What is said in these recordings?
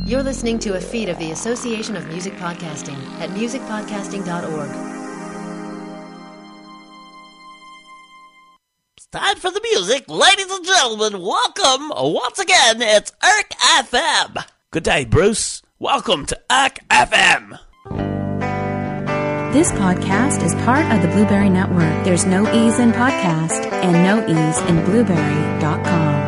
You're listening to a feed of the Association of Music Podcasting at musicpodcasting.org. It's time for the music. Ladies and gentlemen, welcome once again. It's Erk FM. Good day, Bruce. Welcome to Erk FM. This podcast is part of the Blueberry Network. There's no ease in podcast and no ease in blueberry.com.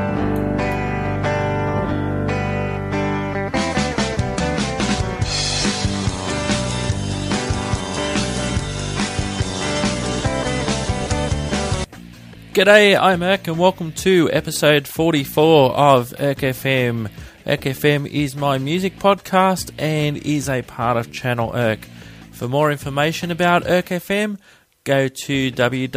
G'day, I'm Erk and welcome to episode 44 of Erk FM. Erk FM is my music podcast and is a part of Channel Erk. For more information about Erk FM, go to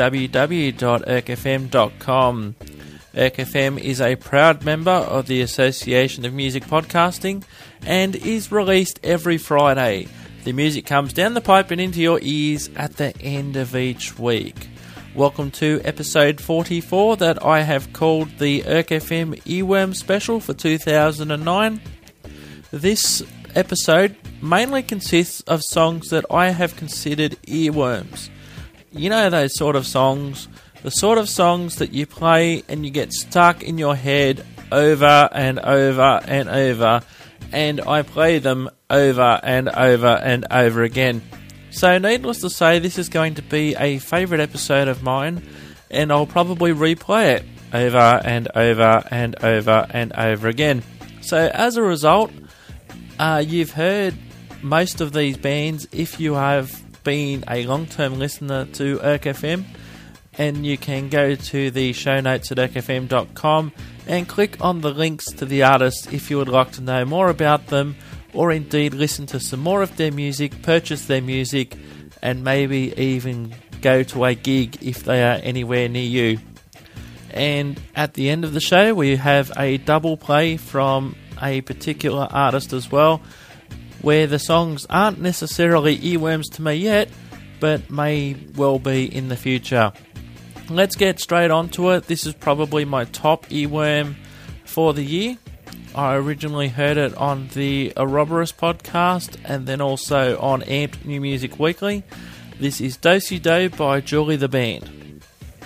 www.erkfm.com. Erk FM is a proud member of the Association of Music Podcasting and is released every Friday. The music comes down the pipe and into your ears at the end of each week. Welcome to episode 44 that I have called the Erk FM Earworm Special for 2009. This episode mainly consists of songs that I have considered earworms. You know those sort of songs, the sort of songs that you play and you get stuck in your head over and over and over, and I play them over and over and over again. So needless to say, this is going to be a favourite episode of mine, and I'll probably replay it over and over and over and over again. So as a result, you've heard most of these bands if you have been a long-term listener to Erk FM, and you can go to the show notes at erkfm.com and click on the links to the artists if you would like to know more about them, or indeed listen to some more of their music, purchase their music, and maybe even go to a gig if they are anywhere near you. And at the end of the show, we have a double play from a particular artist as well, where the songs aren't necessarily earworms to me yet, but may well be in the future. Let's get straight onto it. This is probably my top earworm for the year. I originally heard it on the Ouroboros podcast and then also on Amped New Music Weekly. This is Do-Si-Do by Julie the Band.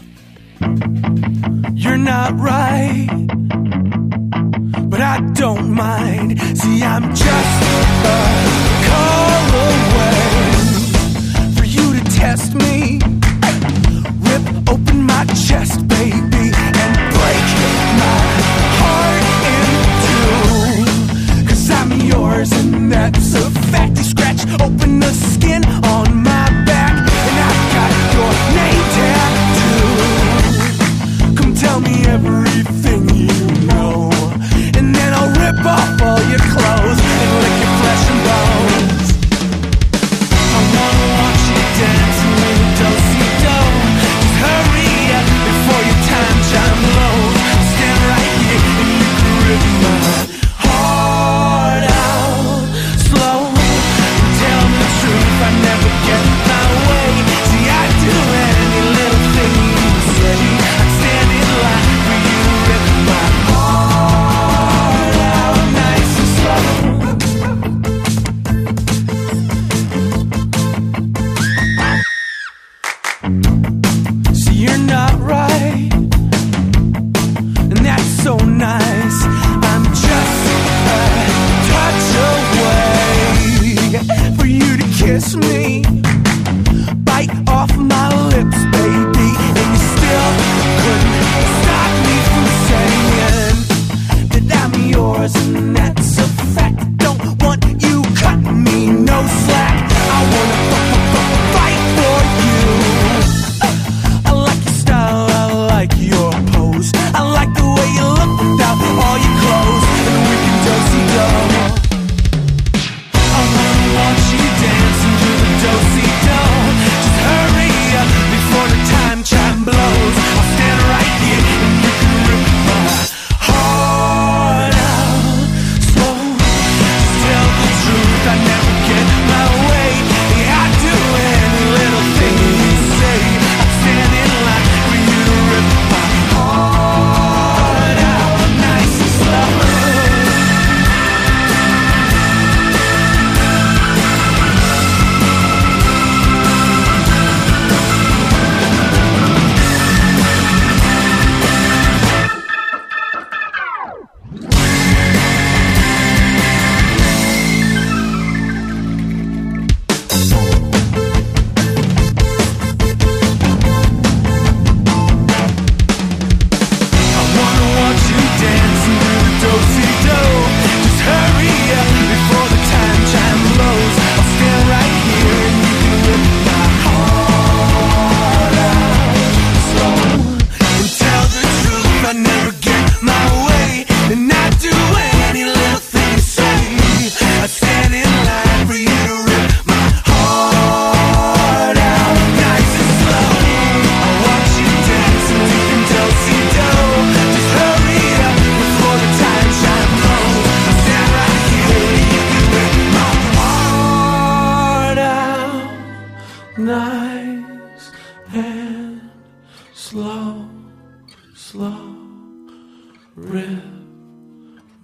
You're not right, but I don't mind. See, I'm just a call away for you to test me. Rip open my chest, baby, and break my heart in two. 'Cause I'm yours, and that's a fact. You scratch open the skin on my back, and I've got your name tattooed. Come tell me everything you know, and then I'll rip off all your clothes and lick your flesh and bones. I wanna watch you dance a little do-si-do. Just hurry up before your time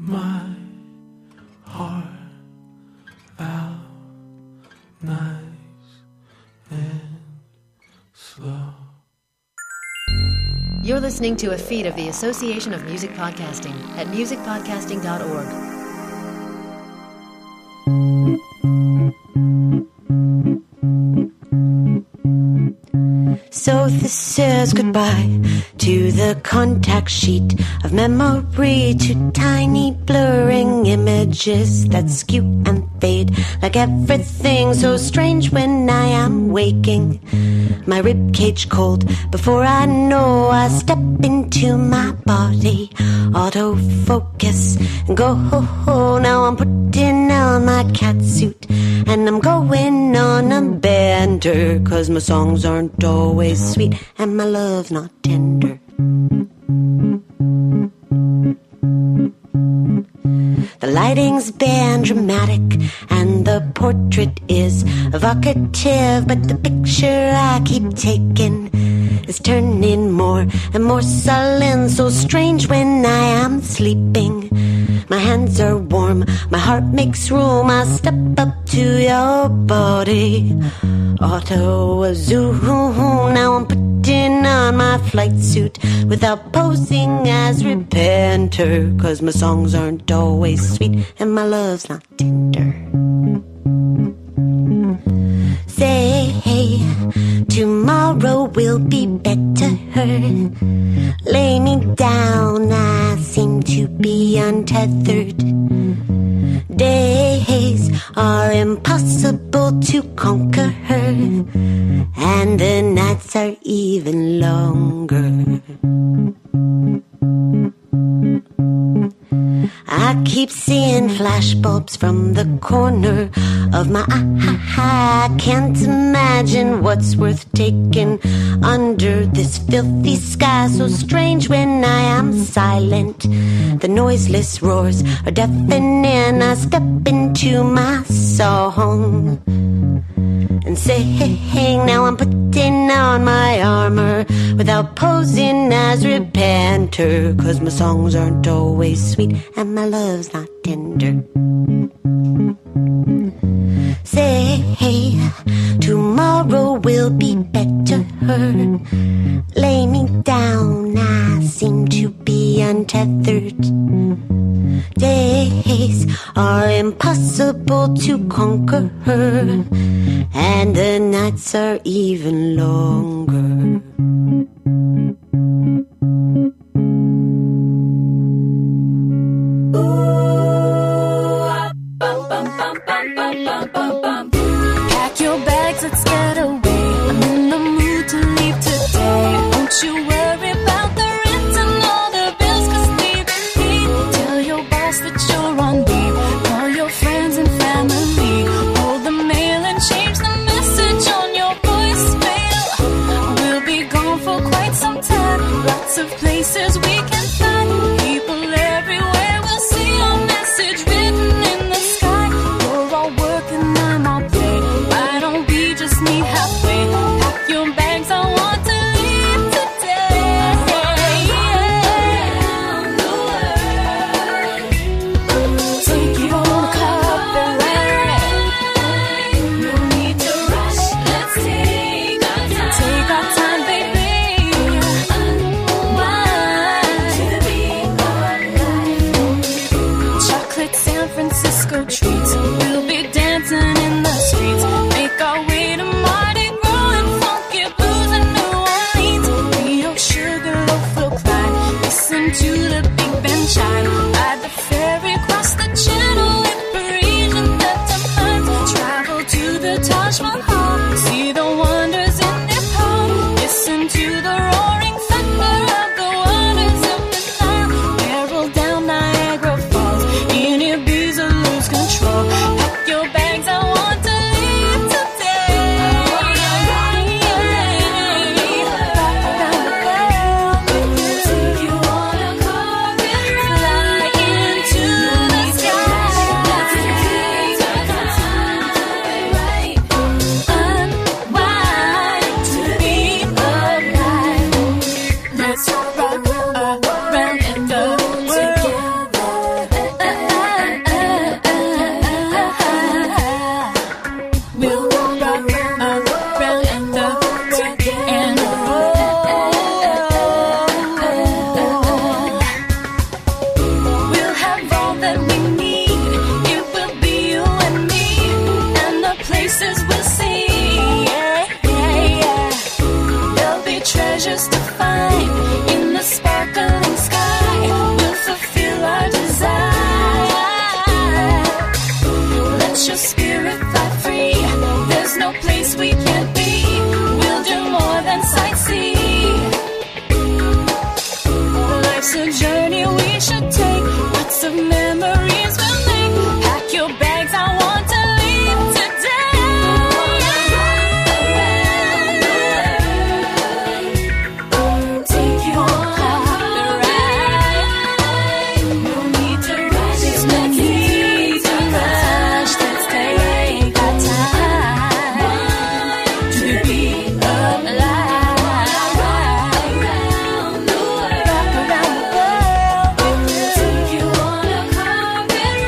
my heart out nice and slow. You're listening to a feed of the Association of Music Podcasting at musicpodcasting.org. So this is goodbye to the contact sheet of memory, to tiny blurring images that skew and fade like everything so strange when I am waking. My ribcage cold before I know I step into my body. Autofocus and go. Now I'm putting on my catsuit and I'm going on a bender, 'cause my songs aren't always sweet and my love's not tender. The lighting's been dramatic and the portrait is evocative, but the picture I keep taking is turning more and more sullen, so strange when I am sleeping. My hands are warm, my heart makes room, I step up to your body. Auto zoom, now I'm putting on my flight suit without posing as repenter, 'cause my songs aren't always sweet and my love's not tender. Say, hey, tomorrow will be better. Lay me down, I seem to be untethered. Days are impossible to conquer, and the nights are even longer. I keep seeing flashbulbs from the corner of my eye. I can't imagine what's worth taking under this filthy sky, so strange when I am silent. The noiseless roars are deafening. I step into my song and sing. Now I'm putting on my armor without posing as repenter, 'cause my songs aren't always sweet and my love's not tender. Say, hey, tomorrow will be better. Lay me down, I seem to be untethered. Days are impossible to conquer, and the nights are even longer. Pack your bags, let's get away. I'm in the mood to leave today. Don't you worry about the rent and all the bills, 'cause leave. Tell your boss that you're on leave. Call your friends and family. Hold the mail and change the message on your voicemail. We'll be gone for quite some time. Lots of places we can find. People everywhere will see your message written in the sky. You're all work and I'm all play. Why don't we just meet halfway? Pack your bags, I want to leave today. Around the world. memories with me. Pack your bags, I want to leave today. Take you on a carpet ride. No need to rush, there's no need to rush. Let's take our time to the beat of life. Rock around the world. Take you on a carpet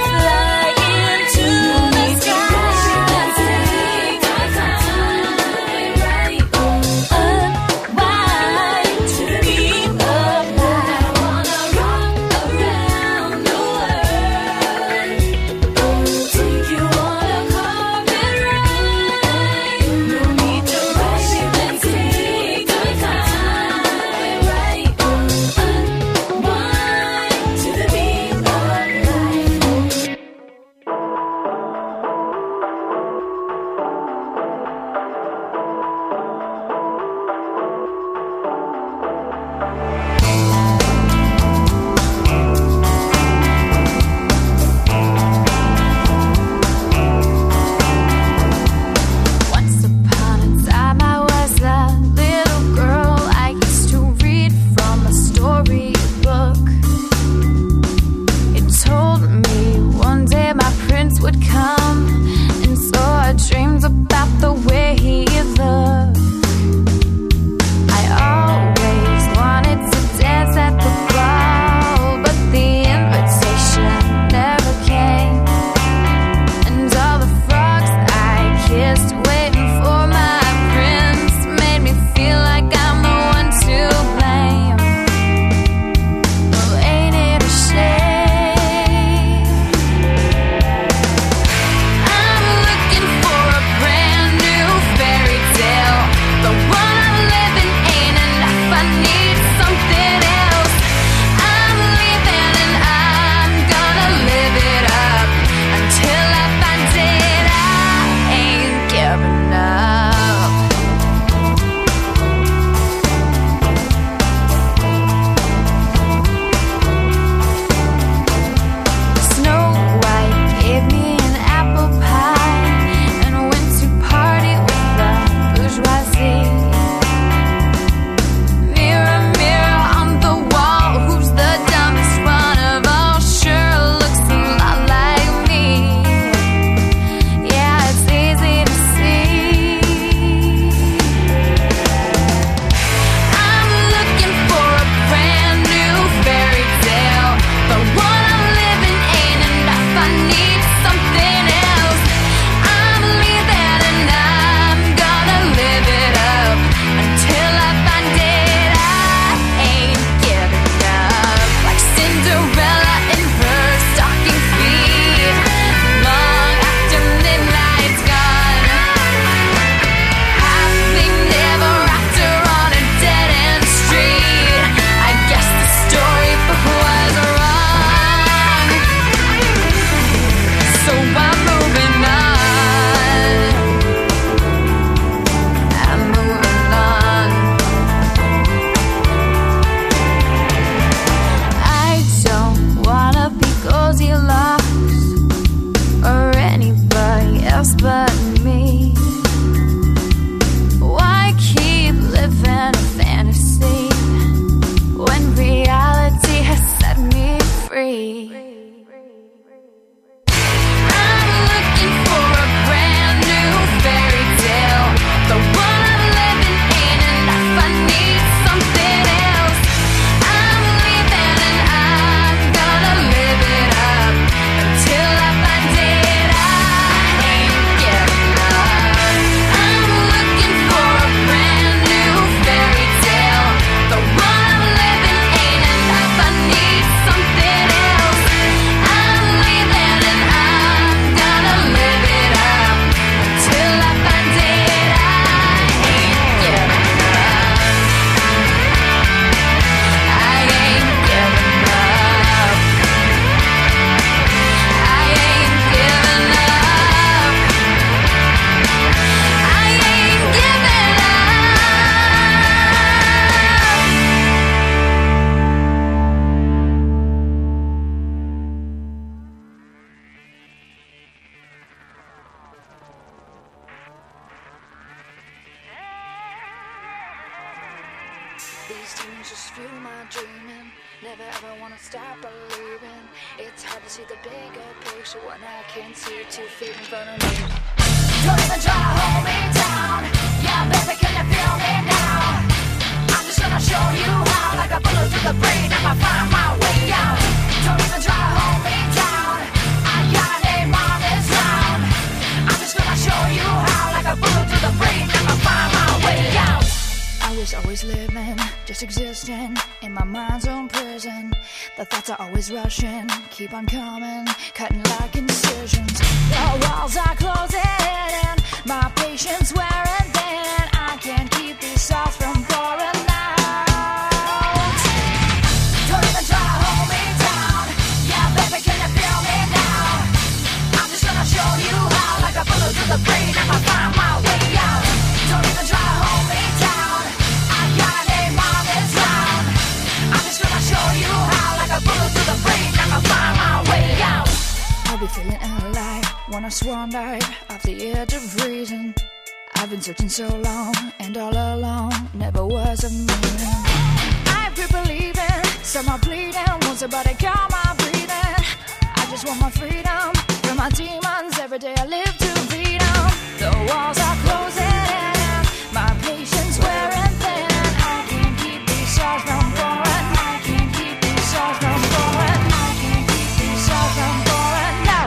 these tunes just fuel my dreaming. Never ever wanna stop believing. It's hard to see the bigger picture when I can't see 2 feet in front of me. Don't even try to hold me down. Yeah, baby, can you feel me now? I'm just gonna show you how, like a bullet through the brain, I'ma find my way out. Don't even try to hold me down. I got a name on this round. I'm just gonna show you how, like a bullet through the brain, I'ma find my way out. I was always living, just existing in my mind's own prison. The thoughts are always rushing, keep on coming, cutting like incisions. The walls are closing in, my patience wearing thin. I can't keep these thoughts from pouring out. Don't even try to hold me down. Yeah, baby, can you feel me now? I'm just gonna show you how, like a bullet through the brain, I'ma find my way out. Don't even try to hold me down. I got a name on this round. I'm just gonna show you how, like a bullet through the brain, I'ma find my way out. I'll be feeling alive, wanna swan dive off the edge of reason. I've been searching so long, and all along, never was a meaning. I quit believing, some are bleeding, won't somebody calm my breathing. I just want my freedom from my demons, every day I live to beat 'em. The walls are closing in, my patience wearing thin. I can't keep these stars from pouring, I can't keep these stars from pouring, I can't keep these stars from pouring out.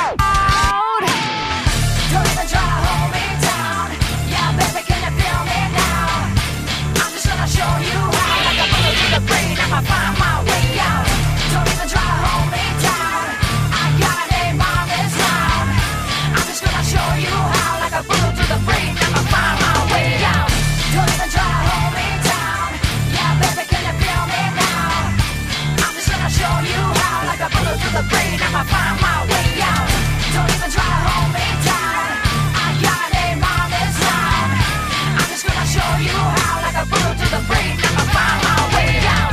Don't even try to hold me down. Yeah, baby, can you feel me now? I'm just gonna show you how, like a bullet through the brain, I'ma find my way out. Don't even try to hold me down. I got a name on this round. I'm just gonna show you how, like a bullet through the brain, I'ma find my way out. Don't even try to hold me down. Yeah, baby, can you feel me now? I'm just gonna show you how, like a bullet through the brain, I'ma find my way out. Don't even try to hold me down. I got a name on this round. I'm just gonna show you how, like a bullet through the brain, I'ma find my way out.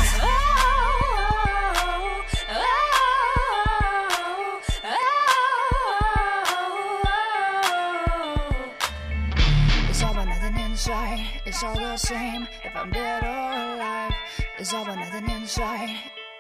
It's all but nothing inside. It's all the same if I'm dead or alive. It's all but nothing inside.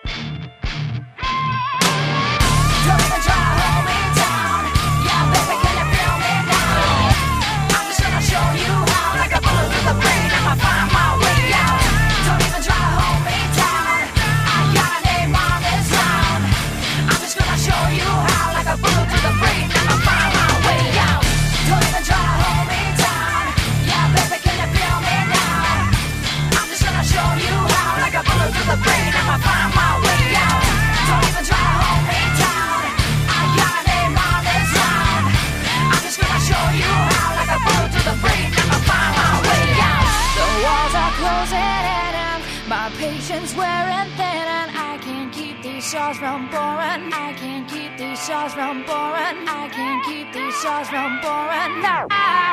Don't even try to hold me down. Yeah, baby, can you feel me now? I'm just gonna show you how, like a bullet through the brain, I'ma find my way out. Don't even try to hold me down. I got a name on this round. I'm just gonna show you how, like a bullet through the brain, I'ma find my way out. Don't even try to hold me down. Yeah, baby, can you feel me now? I'm just gonna show you how, like a bullet through the brain, I'ma find my way out. Don't even try to hold me down. I got a name on this round. I'm just gonna show you how, like a bullet through the brain, I'ma find my way out. The walls are closing in and my patience wearing thin, and I can't keep these stars from pouring. I can't keep these stars from pouring. I can't keep these stars from pouring out.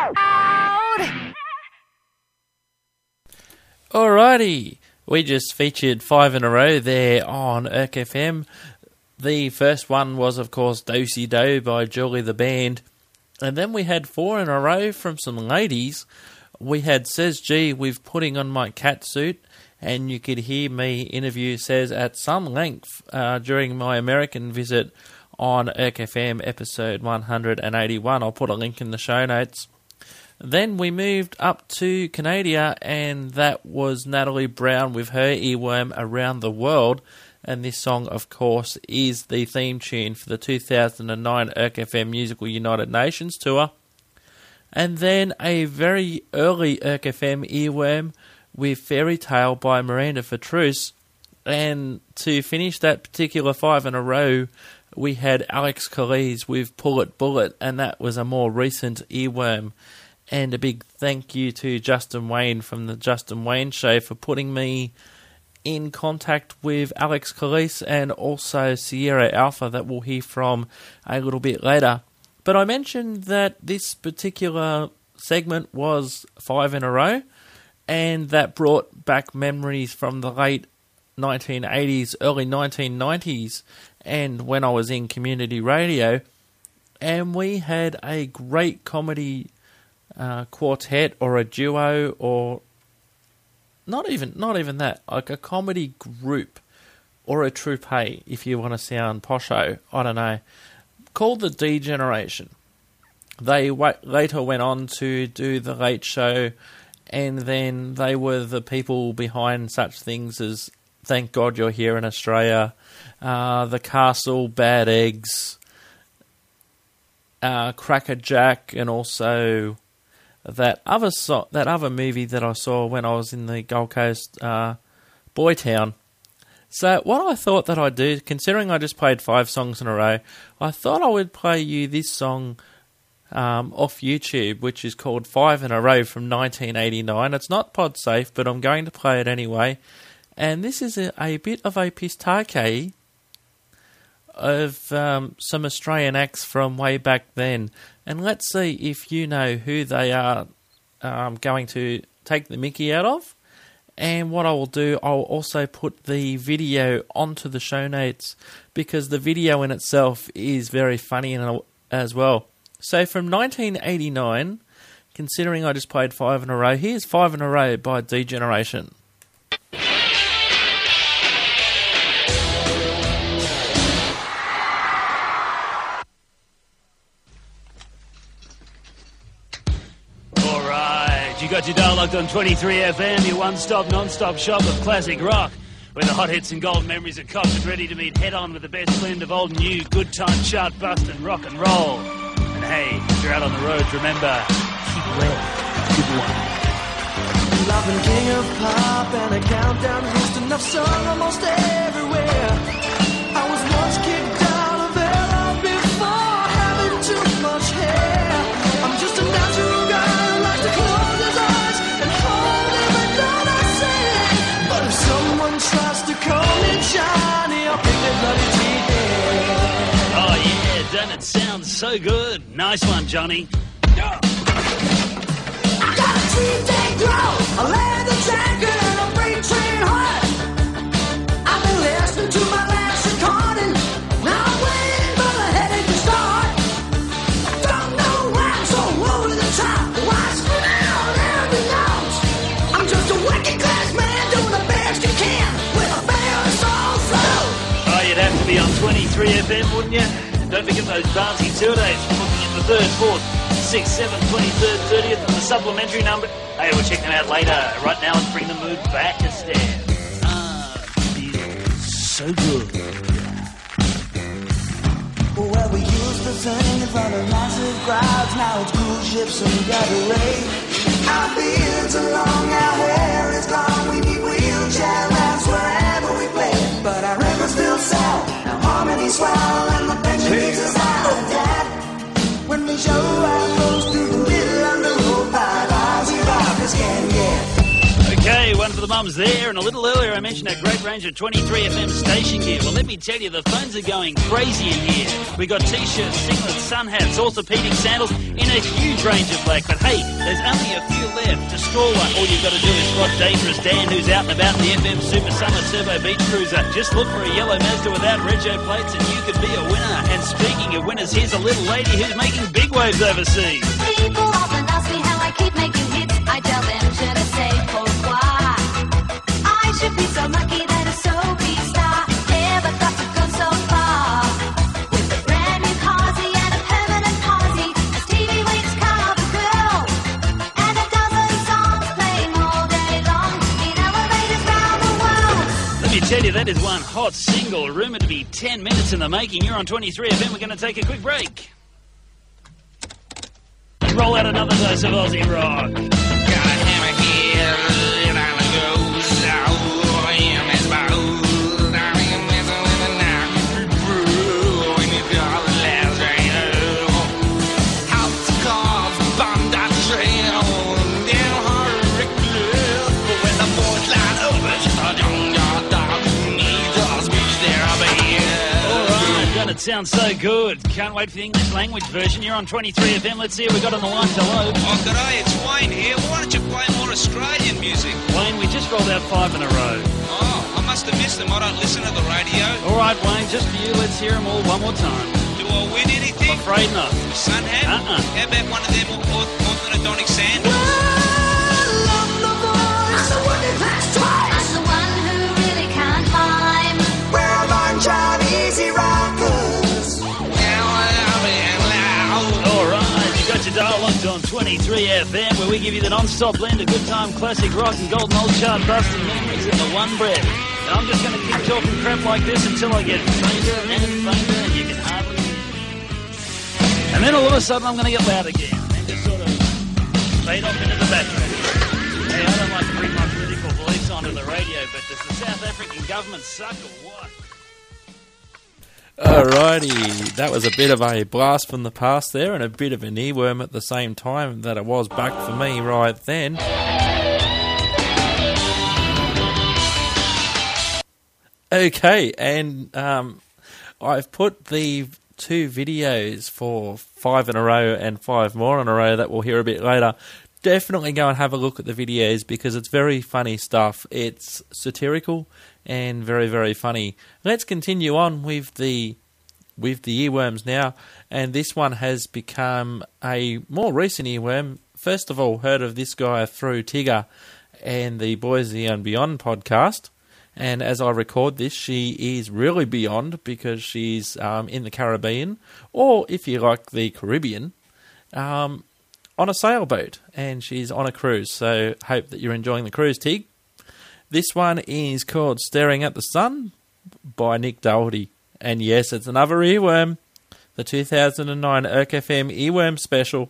Alrighty, we just featured 5 in a row there on Erk FM. The first one was, of course, Do-Si Do by Julie the Band. And then we had 4 in a row from some ladies. We had Says G with Putting On My Cat Suit, and you could hear me interview Says at some length during my American visit on Erk FM episode 181. I'll put a link in the show notes. Then we moved up to Canada, and that was Natalie Brown with her earworm Around the World. And this song, of course, is the theme tune for the 2009 Erk FM Musical United Nations Tour. And then a very early Erk FM earworm with Fairy Tale by Miranda Fatrousse. And to finish that particular 5 in a row, we had Alex Calise with Pull It Bullet, and that was a more recent earworm. And a big thank you to Justin Wayne from the Justin Wayne Show for putting me in contact with Alex Calise and also Sierra Alpha that we'll hear from a little bit later. But I mentioned that this particular segment was 5 in a row, and that brought back memories from the late 1980s, early 1990s, and when I was in community radio. And we had a great comedy quartet or a duo or not even that, like a comedy group or a troupe, if you want to sound posho, I don't know, called the D Generation. They later went on to do The Late Show, and then they were the people behind such things as Thank God You're Here in Australia, The Castle, Bad Eggs, Cracker Jack, and also that other movie that I saw when I was in the Gold Coast, Boytown. So what I thought that I'd do, considering I just played 5 songs in a row, I thought I would play you this song off YouTube, which is called 5 in a Row from 1989. It's not pod safe, but I'm going to play it anyway. And this is a bit of a pistake of some Australian acts from way back then. And let's see if you know who they are going to take the mickey out of. And what I will do, I'll also put the video onto the show notes, because the video in itself is very funny as well. So from 1989, considering I just played 5 in a row, here's 5 in a Row by D Generation. You got your dial locked on 23 FM, your one-stop, non-stop shop of classic rock, where the hot hits and gold memories are copped and ready to meet head-on with the best blend of old and new, good time, chart-busting rock and roll. And hey, if you're out on the road, remember, keep well. Good luck. I've been king of pop and a countdown host, and I've sung almost everywhere. I was once kicked out of era before having too much hair. I'm just a natural guy who likes to close his eyes and hold every note I sing. But if someone tries to call me Johnny, I'll pick their bloody teeth in. Oh yeah, doesn't it sound so good? Nice one, Johnny. I got a 3-day grow, a leather jacket and a freight train heart. I've been listening to my last recording. Now I'm waiting for the headache to start. I don't know why I'm so over the top. Why screw out every note? I'm just a working class man doing the best you can with a fair soul flow. Oh, you'd have to be on 23 FM, wouldn't you? Don't forget those bouncy tour dates. We're looking at the 3rd, 4th, 6th, 7th, 23rd, 30th, and the supplementary number. Hey, we'll check them out later. Right now, let's bring the mood back a step. Feels so good. Well, we used to sing in front of massive crowds. Now it's cruise ships and cabaret. Our beards are long, our hair is gone. We need wheelchair ramps wherever we play. But our records still sell, our harmonies swell, and the pension keeps us out. Dad, when we show our clothes through the middle of the road, by Ozzy Rockers can get. Okay, one for the mums there, and a little earlier I mentioned that great range of 23 FM station gear. Well, let me tell you, the phones are going crazy in here. We got t-shirts, singlets, sun hats, orthopedic sandals in a huge range of black. But hey, there's only a few left. To score one, all you've got to do is spot Dangerous Dan, who's out and about in the FM Super Summer Turbo Beach Cruiser. Just look for a yellow Mazda without rego plates and you could be a winner. And speaking of winners, here's a little lady who's making big waves overseas. People often ask me how I keep making hits. I tell them, je ne sais pourquoi. I should be so lucky that a soapy star ever got to go so far. With a brand new carsy and a permanent policy, as TV waits cover girl, and a dozen songs playing all day long in elevators round the world. Let me tell you, that is one hot single, rumoured to be 10 minutes in the making. You're on 23 FM. We're going to take a quick break. Roll out another dose of Aussie rock. Got a hammer here, and I'm a ghost. Oh, I am as bold. I am messing with the knife. When you got the last rain. House cars, bomb that train. Down Hurricane Club. When the boys line up, it's a young dog. Need to speech therapy. Alright, doesn't it sound so good? Can't wait for the English language version. You're on 23 FM. Let's see what we got on the line. Hello. Oh, g'day, it's Wayne here. Why don't you play more Australian music? Wayne, we just rolled out 5 in a row. Oh, I must have missed them. I don't listen to the radio. Alright, Wayne, just for you, let's hear them all one more time. Do I win anything? I'm afraid not. Sunhat? Uh-uh. How about one of them orthodontic sandals? I love the voice of working class on 23 FM, where we give you the non-stop blend of good time classic rock and golden old chart busting memories in the one breath. And I'm just going to keep talking crap like this until I get fainter and fainter and you can hardly... And then all of a sudden I'm going to get loud again and then just sort of fade off into the background. Hey, I don't like to bring my political beliefs onto the radio, but does the South African government suck or what? Alrighty, that was a bit of a blast from the past there and a bit of an earworm at the same time that it was back for me right then. Okay, and I've put the 2 videos for 5 in a row and 5 more in a row that we'll hear a bit later. Definitely go and have a look at the videos because it's very funny stuff. It's satirical and very, very funny. Let's continue on with the earworms now, and this one has become a more recent earworm. First of all, heard of this guy through Tigger and the Boise and Beyond podcast, and as I record this, she is really beyond because she's in the Caribbean, or if you like the Caribbean, on a sailboat, and she's on a cruise, so hope that you're enjoying the cruise, Tig. This one is called Staring at the Sun by Nick Doherty. And yes, it's another earworm. The 2009 Erk FM earworm special.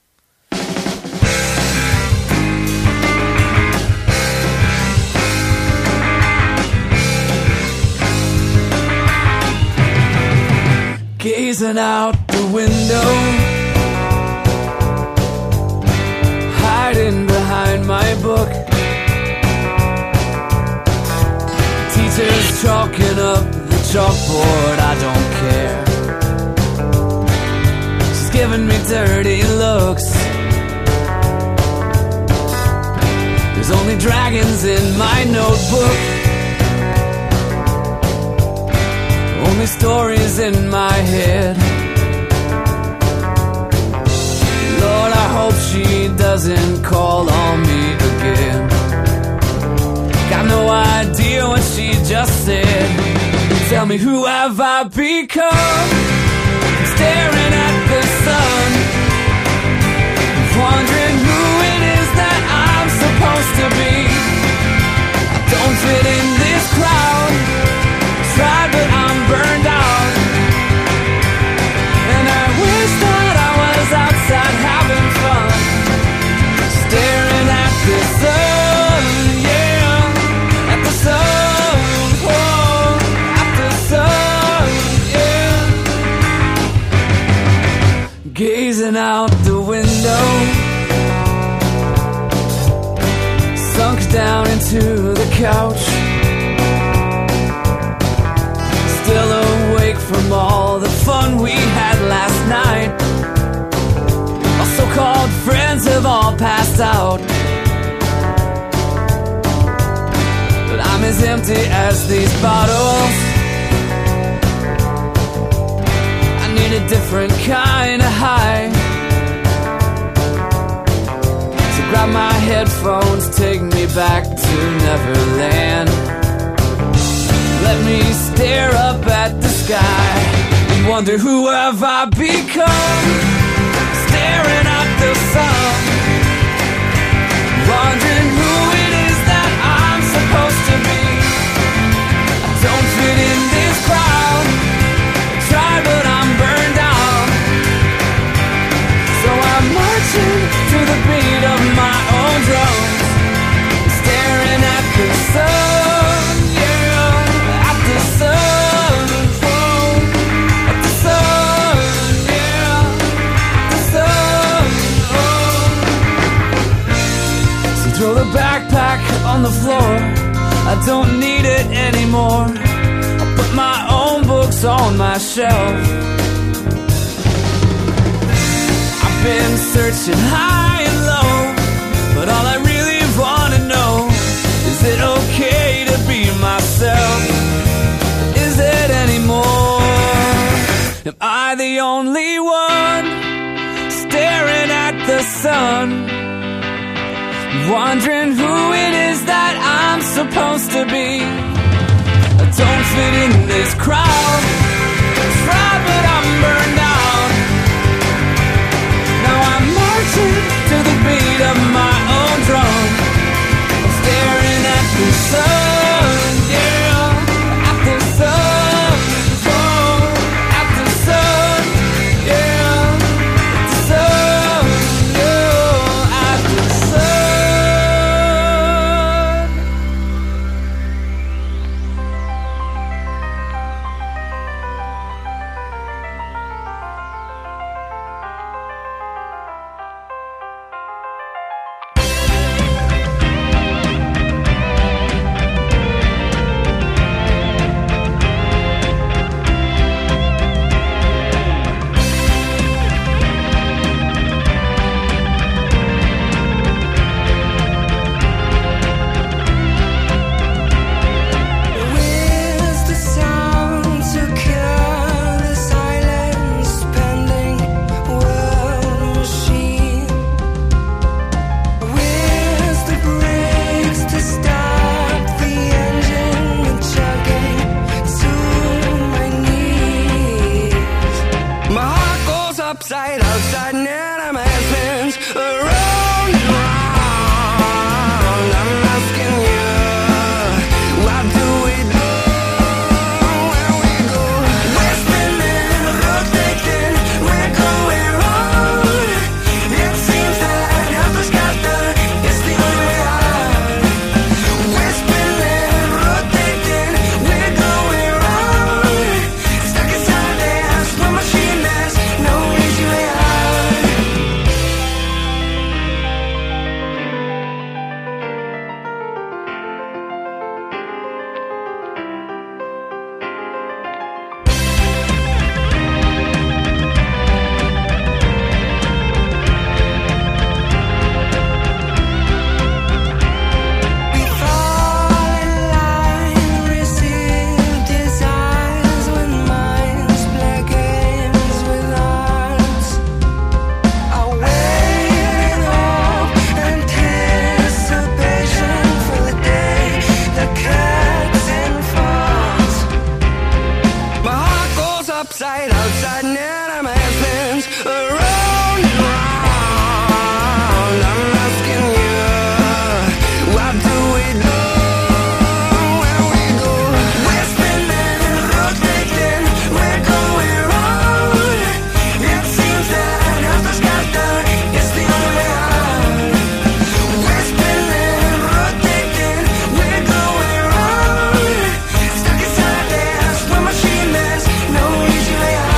Gazing out the window, hiding behind my book. Teacher's chalking up the chalkboard, I don't care. She's giving me dirty looks. There's only dragons in my notebook, only stories in my head. Lord, I hope she doesn't call on me again. Got no idea what she just said. Tell me, who have I become? Staring at the sun, wondering who it is that I'm supposed to be. I don't fit in this crowd, tried but I'm burned out. And I wish that I was outside having fun, staring at the sun, yeah, at the sun, oh, at the sun, yeah. Gazing out the window, sunk down into the couch, still awake from all the fun we had last night. Our so-called friends have all passed out, but I'm as empty as these bottles. I need a different kind of high. So grab my headphones, take me back to Neverland. Let me stare up at the sky and wonder, who have I become? Staring at the sun, wondering who it is that I'm supposed to be. I don't fit in this crowd, I try but I'm burned out. So I'm marching to the beat of my own drums, staring at the sun. Throw the backpack on the floor, I don't need it anymore. I'll put my own books on my shelf. I've been searching high and low, but all I really want to know, is it okay to be myself? Is it anymore? Am I the only one staring at the sun, wondering who it is that I'm supposed to be? I don't fit in this crowd, try but I'm burned out. Now I'm marching upside, outside, and I'm asking around and round. I'm asking you, what do we do when we go? We're spinning, rotating, we're going round. It seems that helpless got it's the only way out. We're spinning, rotating, we're going round. Stuck inside this one machine, there's no easy way out. We fall in line, receive desires with minds, play games with hearts. Awaiting hope, anticipation for the day that cuts and falls. My heart goes upside, outside, and I'm asking around and round. I'm asking you, what do we do when we go? We're spinning, rotating, we're going round. It seems that helpless got it's the only way out. We're spinning, rotating, we're going round. Stuck inside this one machine, there's no easy way out.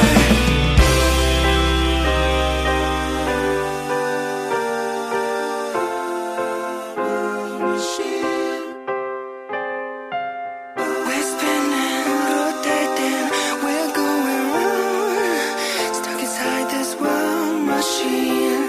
We're spinning, rotating, we're going round. Stuck inside this one machine.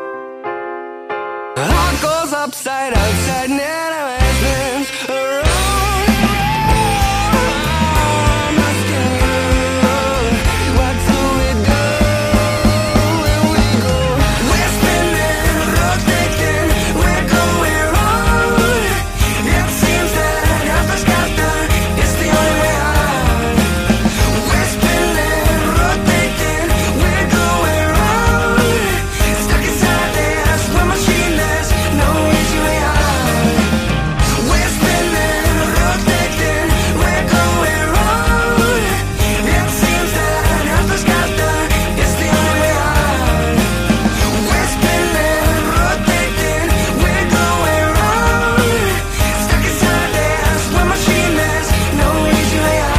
Heart goes upside, outside, and I'm asking around and round. I'm asking you, what do we do when we go? We're spinning, rotating, we're going round. It seems that helpless got it's the only way out. We're spinning, rotating, we're going round. Stuck inside this one machine, there's no easy way out. We're spinning, rotating, we're going round. It seems that helpless got it's the only way out. We're spinning, rotating, we're going round. Stuck inside this one machine, there's no easy way out.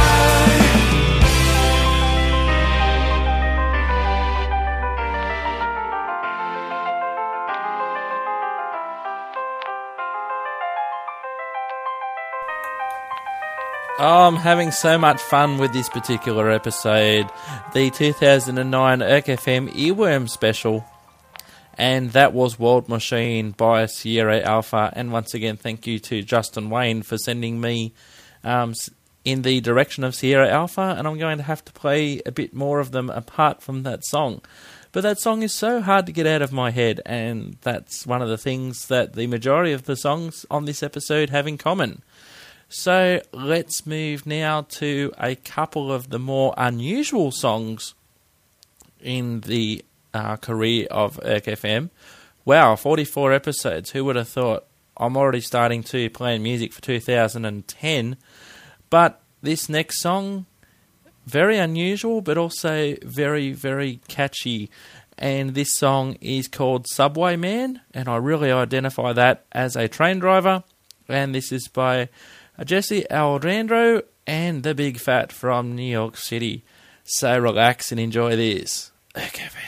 Oh, I'm having so much fun with this particular episode. The 2009 Erk FM Earworm special. And that was World Machine by Sierra Alpha. And once again, thank you to Justin Wayne for sending me in the direction of Sierra Alpha. And I'm going to have to play a bit more of them apart from that song. But that song is so hard to get out of my head. And that's one of the things that the majority of the songs on this episode have in common. So let's move now to a couple of the more unusual songs in the career of Erk FM. Wow, 44 episodes. Who would have thought? I'm already starting to play music for 2010. But this next song, very unusual, but also very, very catchy. And this song is called Subway Man, and I really identify that as a train driver. And this is by Jesse Alejandro and the Big Fat from New York City. So relax and enjoy this. Okay, fam.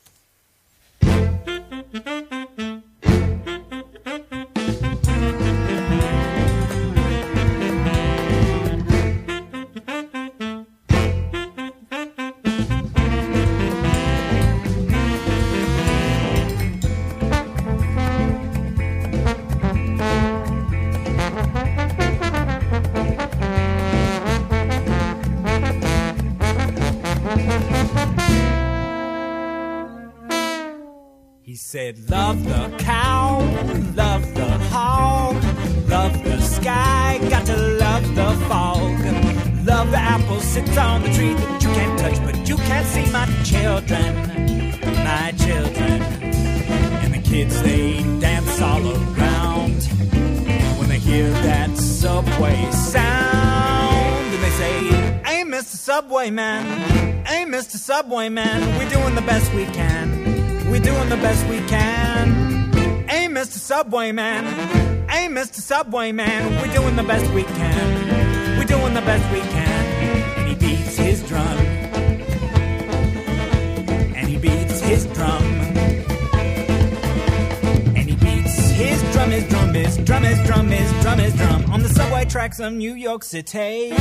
He said, love the cow, love the hog, love the sky, got to love the fog, love the apple apple sits on the tree that you can't touch, but you can't see my children, my children. And the kids, they dance all around when they hear that subway sound. And they say, hey, Mr. Subway Man, hey, Mr. Subway Man, we're doing the best we can. We're doing the best we can. Hey, Mr. Subway Man, hey, Mr. Subway Man, we're doing the best we can. We're doing the best we can. And he beats his drum. And he beats his drum. And he beats his drum, his drum, his drum, his drum, his drum, his drum on the subway tracks of New York City.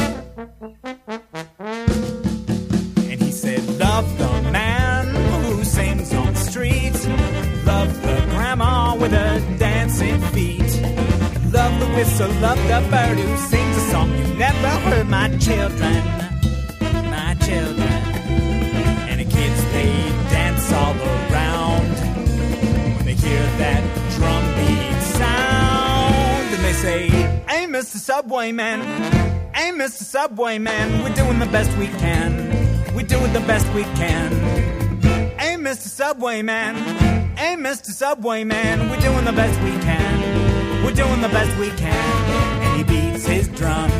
And he said, love the man who sings on the streets. Love the grandma with her dancing feet. Love the whistle, love the bird who sings a song you never heard, my children, my children. And the kids, they dance all around when they hear that drum beat sound. And they say, hey, Mr. Subway Man, hey, Mr. Subway Man, we're doing the best we can. We're doing the best we can. Hey, Mr. Subway Man, hey, Mr. Subway Man, we're doing the best we can. We're doing the best we can. And he beats his drum.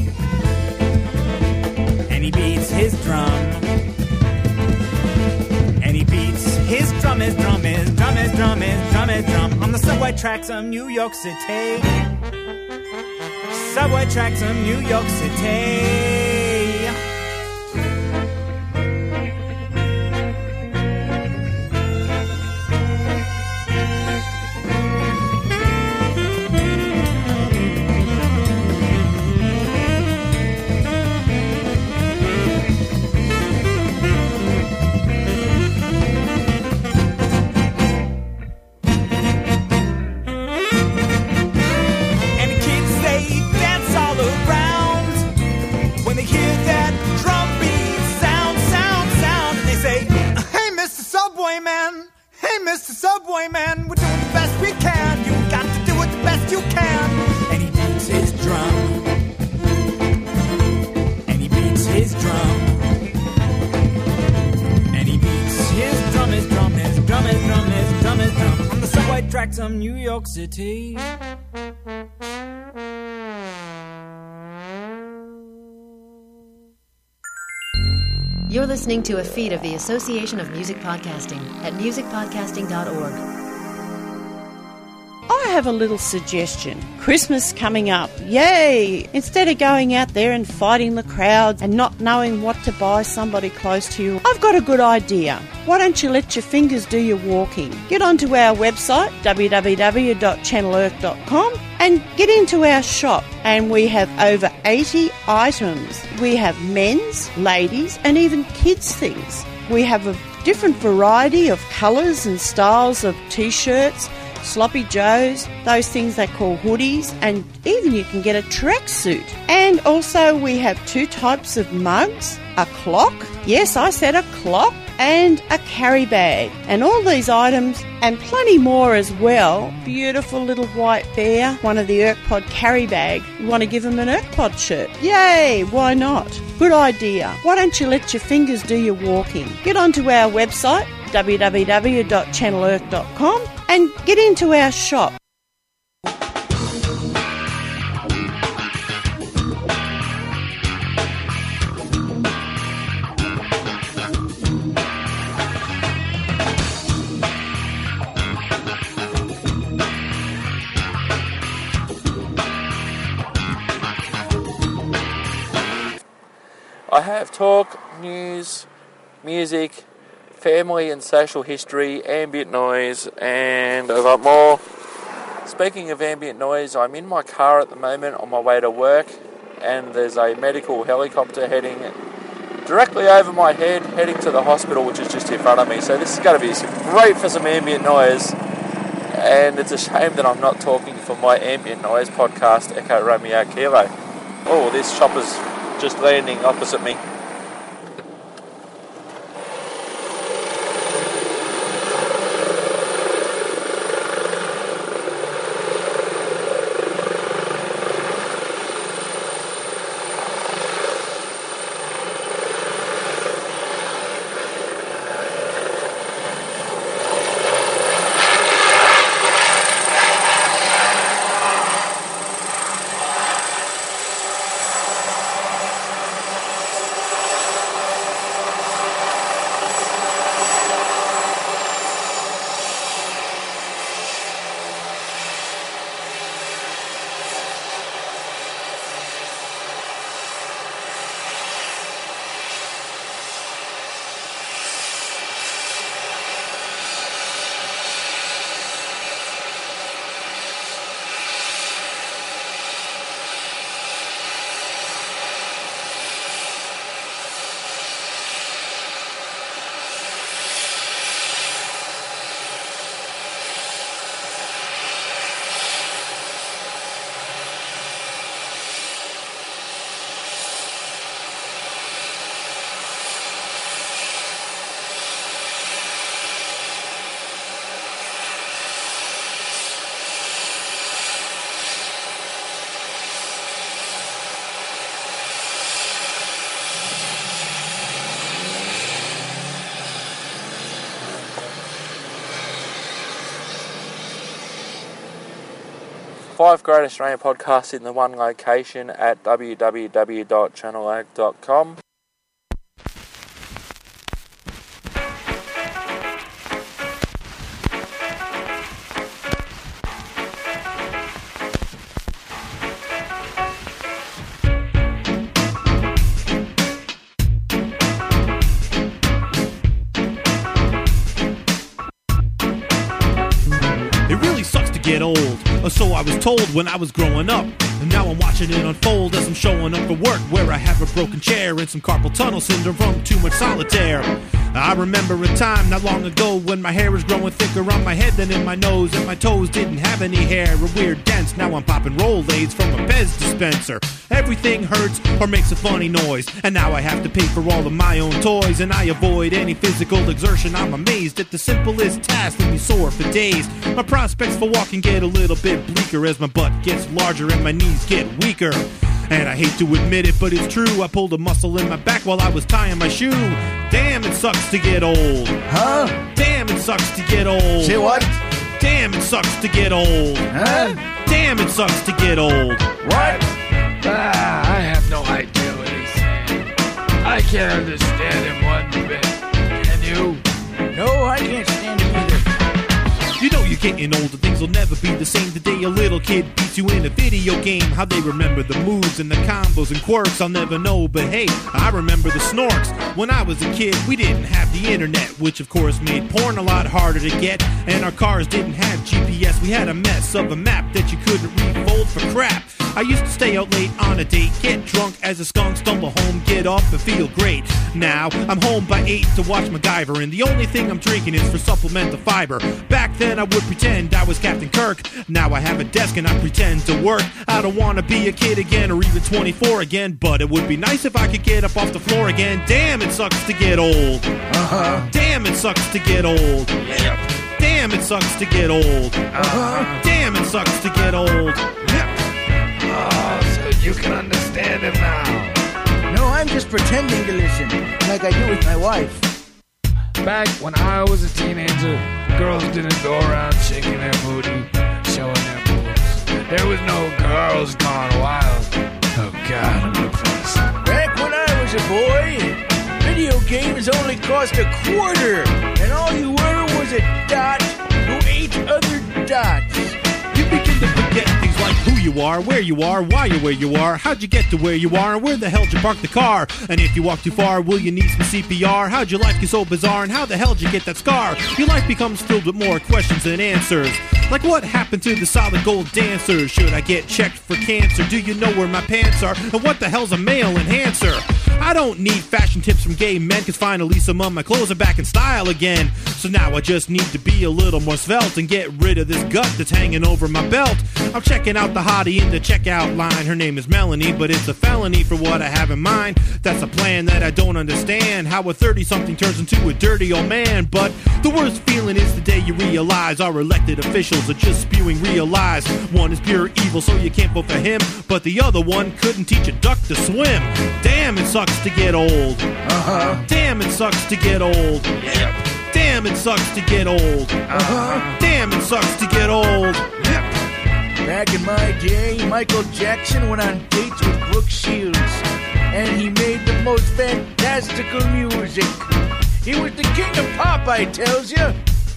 And he beats his drum. And he beats his drum, his drum, his drum, his drum, his drum, his drum on the subway tracks of New York City. Subway tracks of New York City. Mr. Subway Man, we're doing the best we can. You got to do it the best you can. And he beats his drum. And he beats his drum. And he beats his drum, his drum, his drum, his drum, his drum, his drum on the subway tracks of New York City. You're listening to a feed of the Association of Music Podcasting at musicpodcasting.org. I have a little suggestion. Christmas coming up. Yay! Instead of going out there and fighting the crowd and not knowing what to buy somebody close to you, I've got a good idea. Why don't you let your fingers do your walking? Get onto our website, www.channelerk.com, and get into our shop. And we have over 80 items. We have men's, ladies, and even kids' things. We have a different variety of colours and styles of t-shirts, sloppy joes, those things they call hoodies, and even you can get a tracksuit. And also we have two types of mugs, a clock, yes, I said a clock, and a carry bag. And all these items, and plenty more as well. Beautiful little white bear, one of the ErkPod carry bag. You want to give them an ErkPod shirt? Yay, why not? Good idea. Why don't you let your fingers do your walking? Get onto our website, www.channelerk.com, and get into our shop. I have talk, news, music, family and social history, ambient noise, and I've got more. Speaking of ambient noise, I'm in my car at the moment on my way to work, and there's a medical helicopter heading directly over my head, heading to the hospital, which is just in front of me. So this is going to be great for some ambient noise, and it's a shame that I'm not talking for my ambient noise podcast, Echo Romeo Kilo. Oh, this chopper's just landing opposite me. 5 great Australian podcasts in the one location at www.channelag.com. Get old, or so I was told when I was growing up. And now I'm watching it unfold as I'm showing up for work, where I have a broken chair and some carpal tunnel syndrome from too much solitaire. I remember a time not long ago when my hair was growing thicker on my head than in my nose, and my toes didn't have any hair, a weird dents. Now I'm popping Rolaids from a Pez dispenser. Everything hurts or makes a funny noise, and now I have to pay for all of my own toys, and I avoid any physical exertion. I'm amazed at the simplest task leave me sore for days. My prospects for walking get a little bit bleaker as my butt gets larger and my knees get weaker. And I hate to admit it, but it's true, I pulled a muscle in my back while I was tying my shoe. Damn, it sucks to get old. Huh? Damn, it sucks to get old. Say what? Damn, it sucks to get old. Huh? Damn, it sucks to get old. What? I have no idea what he's saying. I can't understand him one bit. Can you? No, I can't stand him either. You know you're getting older, things will never be the same. The day a little kid beats you in a video game, how they remember the moves and the combos and quirks, I'll never know. But hey, I remember the snorks. When I was a kid, we didn't have the internet, which of course made porn a lot harder to get. And our cars didn't have GPS, we had a mess of a map that you couldn't refold for crap. I used to stay out late on a date, get drunk as a skunk, stumble home, get up and feel great. Now, I'm home by 8 to watch MacGyver, and the only thing I'm drinking is for supplemental fiber. Back then I would pretend I was Captain Kirk. Now I have a desk and I pretend to work. I don't want to be a kid again or even 24 again, but it would be nice if I could get up off the floor again. Damn, it sucks to get old. Damn, it sucks to get old. Yep. Damn, it sucks to get old. Damn, it sucks to get old. Oh, so you can understand him now. No, I'm just pretending to listen, like I do with my wife. Back when I was a teenager, girls didn't go around shaking their booty, showing their boobs. There was no Girls Gone Wild. Oh God, I'm depressed. Back when I was a boy, video games only cost a quarter, and all you were was a dot who ate other dots. You begin to forget things like who you are, where you are, why you're where you are, how'd you get to where you are, and where the hell'd you park the car? And if you walk too far, will you need some CPR? How'd your life get so bizarre, and how the hell'd you get that scar? Your life becomes filled with more questions than answers. Like what happened to the solid gold dancers? Should I get checked for cancer? Do you know where my pants are? And what the hell's a male enhancer? I don't need fashion tips from gay men, cause finally some of my clothes are back in style again. So now I just need to be a little more svelte and get rid of this gut that's hanging over my belt. I'm checking out the hottie in the checkout line. Her name is Melanie, but it's a felony for what I have in mind. That's a plan that I don't understand, how a 30-something turns into a dirty old man. But the worst feeling is the day you realize our elected officials are just spewing real lies. One is pure evil, so you can't vote for him, but the other one couldn't teach a duck to swim. Damn, it sucks to get old. Damn, it sucks to get old. Yep. Damn, it sucks to get old. Damn, it sucks to get old. Yep. Back in my day, Michael Jackson went on dates with Brooke Shields, and he made the most fantastical music. He was the king of pop, I tells you.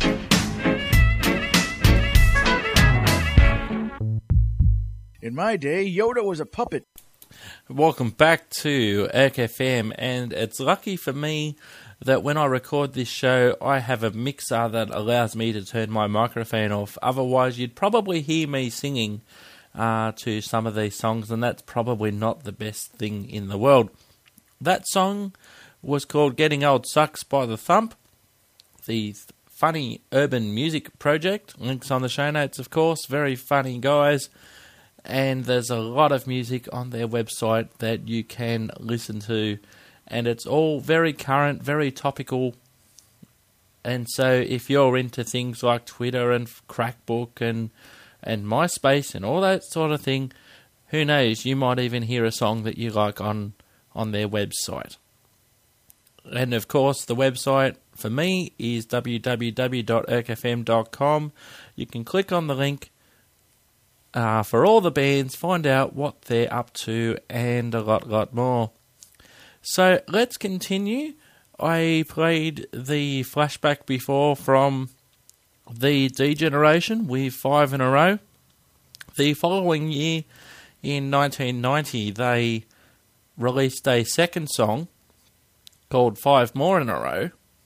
In my day, Yoda was a puppet. Welcome back to Erk FM, and it's lucky for me that when I record this show, I have a mixer that allows me to turn my microphone off. Otherwise, you'd probably hear me singing to some of these songs, and that's probably not the best thing in the world. That song was called Getting Old Sucks by The Thump, the funny urban music project. Links on the show notes, of course. Very funny guys. And there's a lot of music on their website that you can listen to, and it's all very current, very topical. And so if you're into things like Twitter and Crackbook and MySpace and all that sort of thing, who knows, you might even hear a song that you like on their website. And of course, the website for me is www.erkfm.com. You can click on the link for all the bands, find out what they're up to, and a lot more. So let's continue. I played the flashback before from the D-Generation with 5 in a row. The following year, in 1990, they released a second song called 5 More in a Row.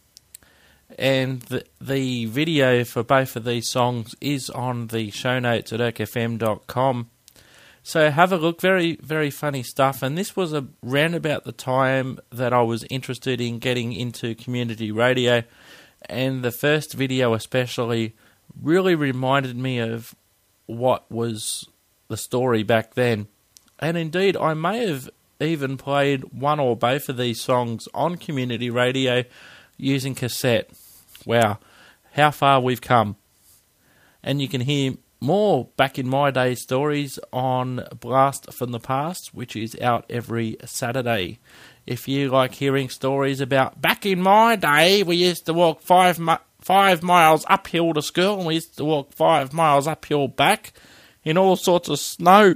And the video for both of these songs is on the show notes at erkfm.com. So have a look, very, very funny stuff. And this was around about the time that I was interested in getting into community radio. And the first video especially really reminded me of what was the story back then. And indeed, I may have even played one or both of these songs on community radio using cassette. Wow, how far we've come. And you can hear more back in my day stories on Blast from the Past, which is out every Saturday. If you like hearing stories about back in my day, we used to walk 5 miles uphill to school, and we used to walk 5 miles uphill back in all sorts of snow.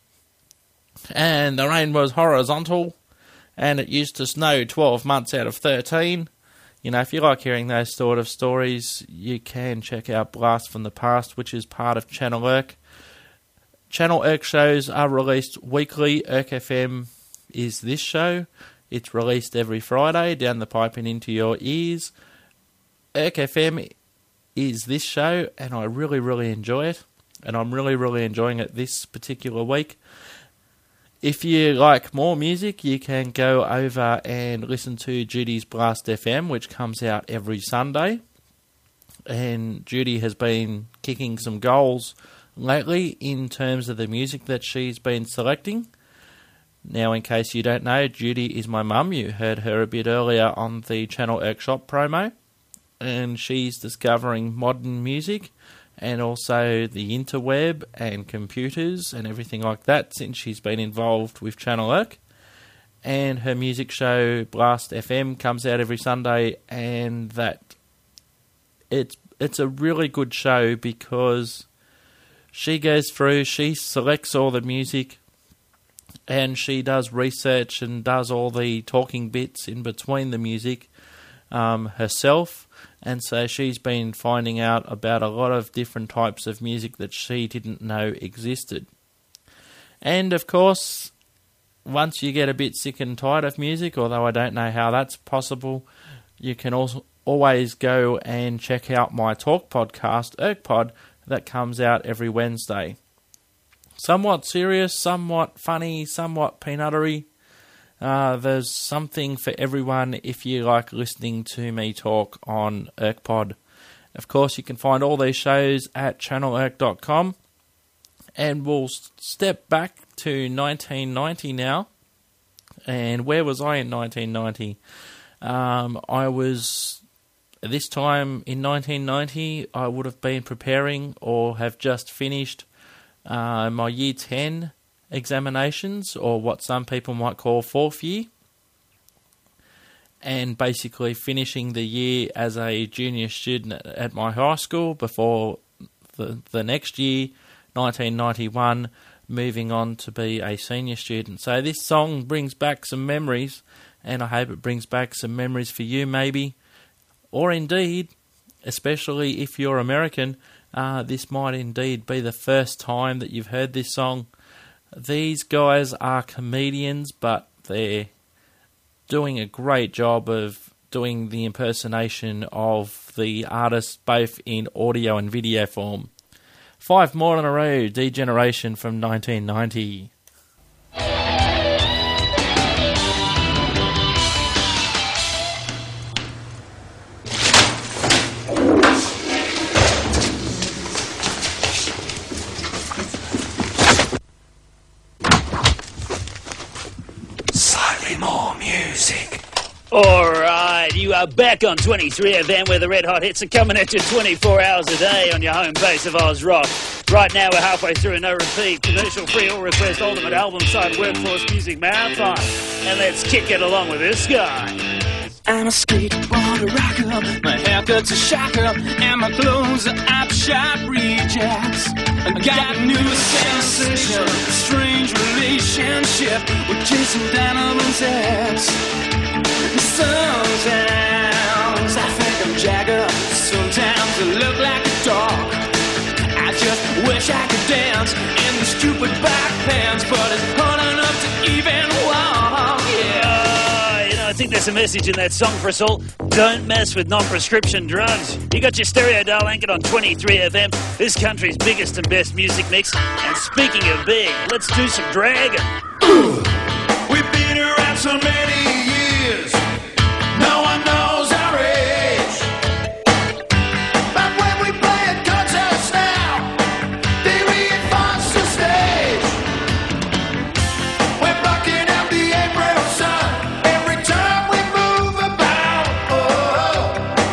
And the rain was horizontal, and it used to snow 12 months out of 13. You know, if you like hearing those sort of stories, you can check out Blast from the Past, which is part of Channel Erk. Channel Erk shows are released weekly. Erk FM is this show. It's released every Friday, down the pipe and into your ears. Erk FM is this show, and I really, really enjoy it. And I'm really, really enjoying it this particular week. If you like more music, you can go over and listen to Judy's Blast FM, which comes out every Sunday. And Judy has been kicking some goals lately in terms of the music that she's been selecting. Now, in case you don't know, Judy is my mum. You heard her a bit earlier on the Channel Erk Shop promo. And she's discovering modern music and also the interweb and computers and everything like that since she's been involved with Channel Erk. And her music show, Blast FM, comes out every Sunday, and that it's a really good show because she goes through, she selects all the music, and she does research and does all the talking bits in between the music herself. And so she's been finding out about a lot of different types of music that she didn't know existed. And of course, once you get a bit sick and tired of music, although I don't know how that's possible, you can also always go and check out my talk podcast, ErkPod, that comes out every Wednesday. Somewhat serious, somewhat funny, somewhat peanuttery. There's something for everyone if you like listening to me talk on ErkPod. Of course, you can find all these shows at channelerk.com. And we'll step back to 1990 now. And where was I in 1990? I was, this time in 1990, I would have been preparing or have just finished my Year 10 examinations, or what some people might call fourth year, and basically finishing the year as a junior student at my high school before the next year, 1991, moving on to be a senior student. So this song brings back some memories, and I hope it brings back some memories for you maybe, or indeed, especially if you're American, this might indeed be the first time that you've heard this song. These guys are comedians, but they're doing a great job of doing the impersonation of the artists, both in audio and video form. 5 More in a Row, D-Generation from 1990. Alright, you are back on 23 FM where the red hot hits are coming at you 24 hours a day on your home base of Oz Rock. Right now we're halfway through a no repeat, commercial free all request ultimate album side workforce music marathon. And let's kick it along with this guy. I'm a skateboard rocker, my haircut's a shocker, and my clothes are upshot rejects. I got a new sensation, a strange relationship with Jason Danneman's ex. Sometimes I think I'm Jagger, sometimes I look like a dog. I just wish I could dance in the stupid back pants, but it's hard enough to even walk, yeah. You know, I think there's a message in that song for us all. Don't mess with non-prescription drugs. You got your stereo dial anchored on 23 FM, this country's biggest and best music mix. And speaking of big, let's do some dragging. We've been around so many years, no one knows our age. But when we play at concerts now, they reinforce the stage. We're blocking out the April sun every time we move about. Oh,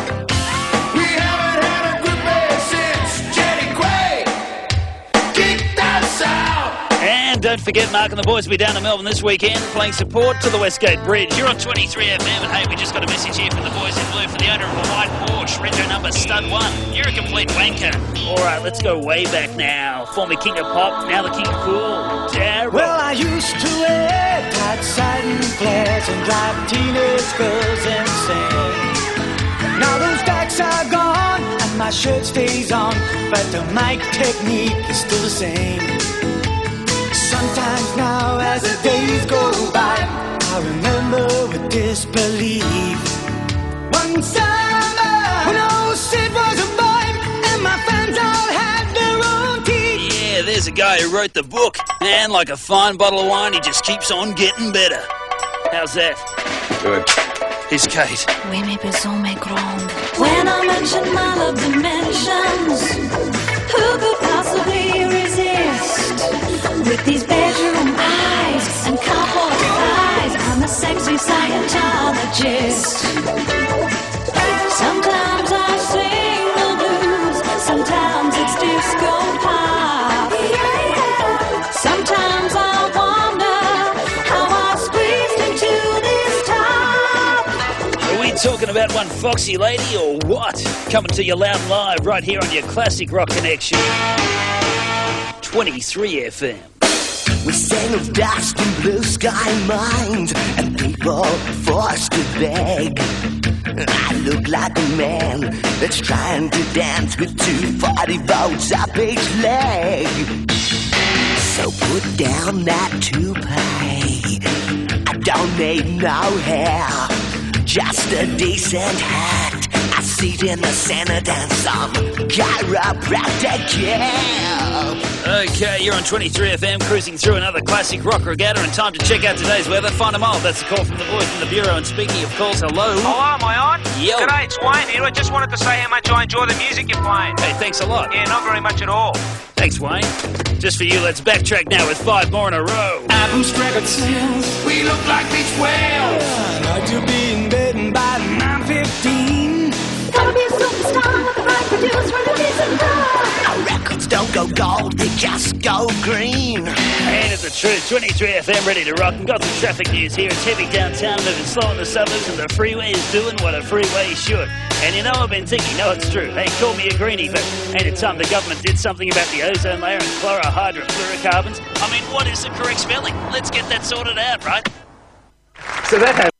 we haven't had a group band since Jenny Quay kicked us out. And don't forget, Mark and the boys will be down in Melbourne this weekend playing support to the Westgate Bridge. You're on 23 FM, and hey, we just got a message here from the boys in blue for the owner of a white Porsche, retro number stud 1. You're a complete wanker. All right, let's go way back now. Former king of pop, now the king of cool, Daryl. Well, I used to wear tight satin flares and drive teenage girls insane. Now those backs are gone and my shirt stays on, but the mic technique is still the same. Sometimes now as the days go by, I remember with disbelief one summer when old Sid was a boy and my friends all had their own teeth. Yeah, there's a guy who wrote the book, and like a fine bottle of wine, he just keeps on getting better. How's that? Good. Here's Kate. Oui, mes besoins, mes grandes. When I mention my love dimensions, who could possibly resist? With these bedroom eyes and cowboy thighs, I'm a sexy Scientologist. Sometimes I sing the blues, sometimes it's disco pop. Sometimes I wonder how I squeezed into this top. Are we talking about one foxy lady or what? Coming to you loud and live right here on your classic rock connection. 23 FM. We sang of dust and blue sky mines and people forced to beg. I look like a man that's trying to dance with 240 volts up each leg. So put down that toupee. I don't need no hair, just a decent hat, a seat in the Senate and some chiropractic care. Okay, you're on 23 FM, cruising through another classic rock regatta, and time to check out today's weather. Find them all. That's a call from the boys from the Bureau. And speaking of calls, hello. Hello, am I on? Yo. G'day, it's Wayne here. I just wanted to say how much I enjoy the music you're playing. Hey, thanks a lot. Yeah, not very much at all. Thanks, Wayne. Just for you, let's backtrack now with 5 more in a row. Albums, record sales, we look like beach whales. I'd like to be in bed by 9:15. Gotta be a superstar with the right producer and a decent car. Our records don't go gold, they just go green. And it's the truth, 23 FM ready to rock. And got some traffic news here. It's heavy downtown, moving slow in the suburbs, and the freeway is doing what a freeway should. And you know, I've been thinking, no, it's true. Hey, call me a greenie, but ain't it time the government did something about the ozone layer and chlorohydrofluorocarbons? I mean, what is the correct spelling? Let's get that sorted out, right? So that has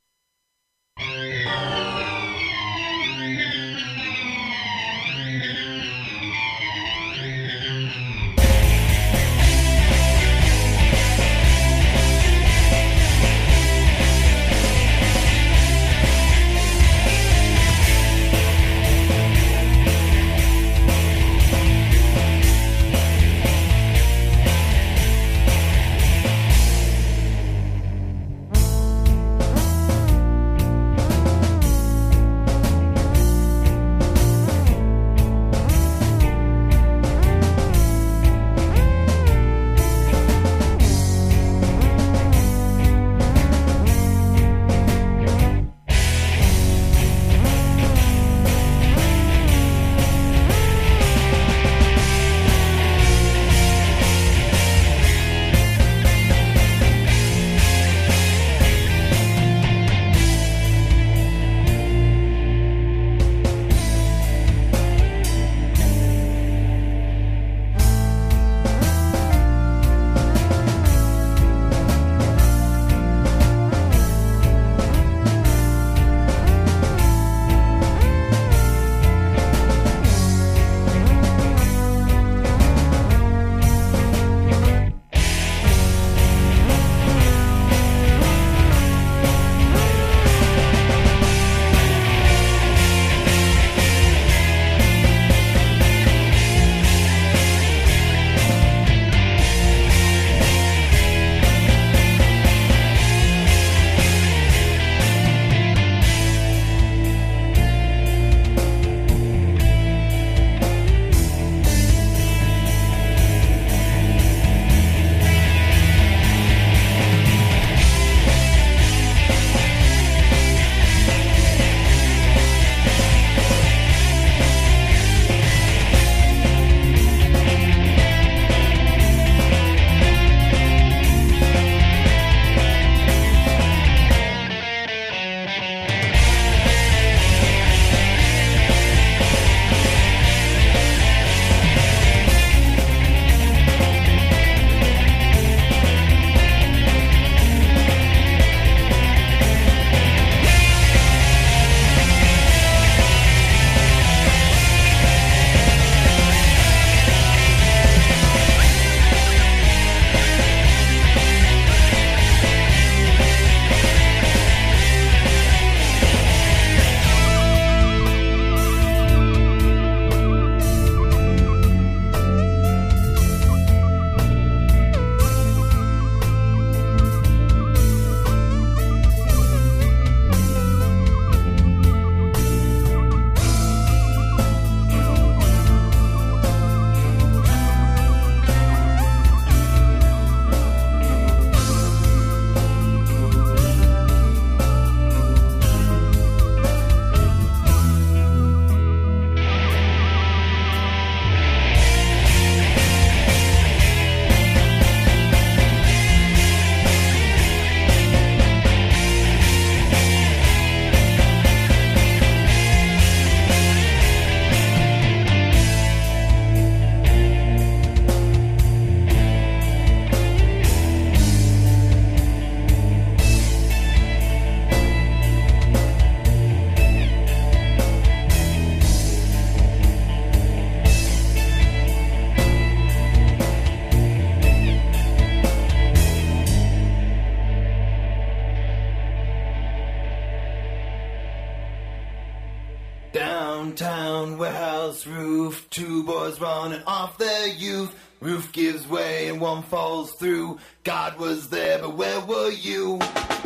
town warehouse roof. Two boys running off their youth. Roof gives way and one falls through. God was there, but where were you?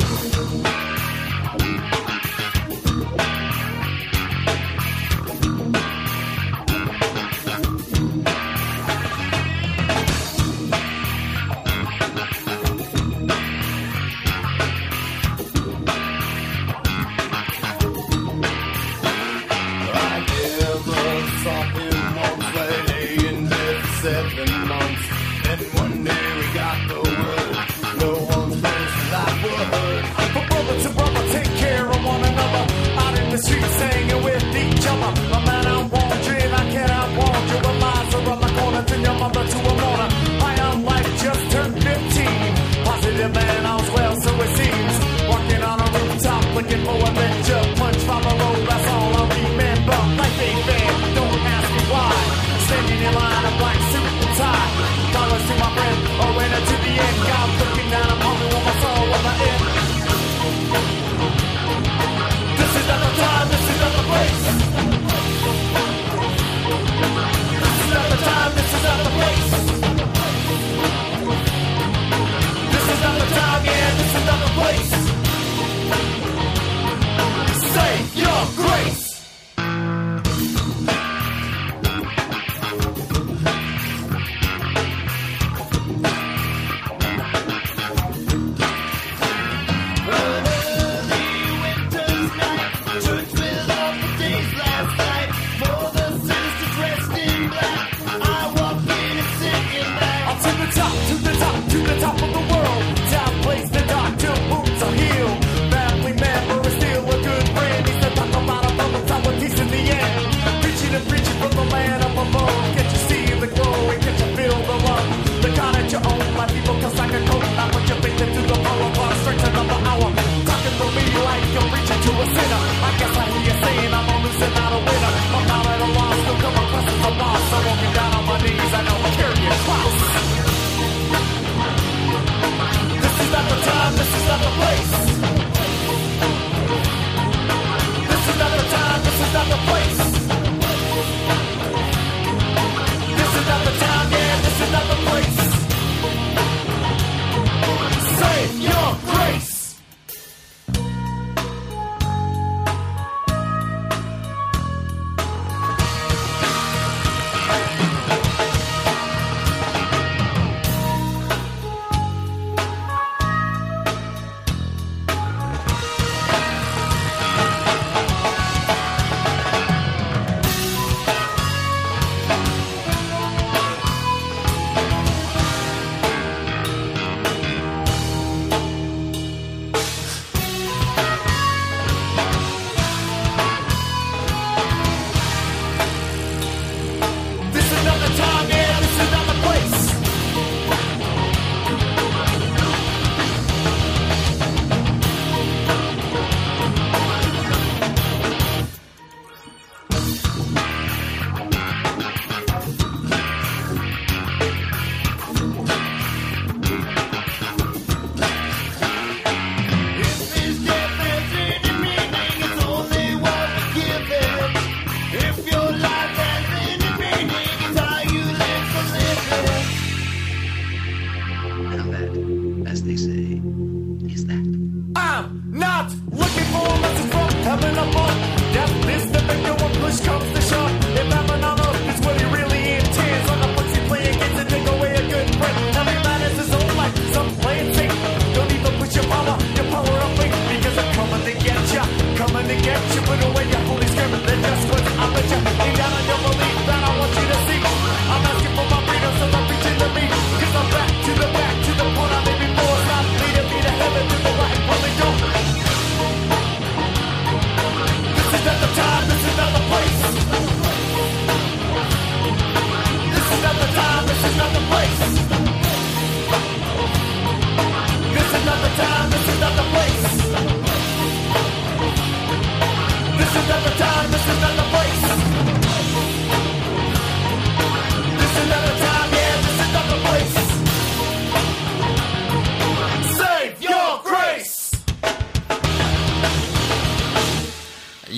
Saw him once lay in bed for 7 months. Then one day we got the word, no one's first life were heard.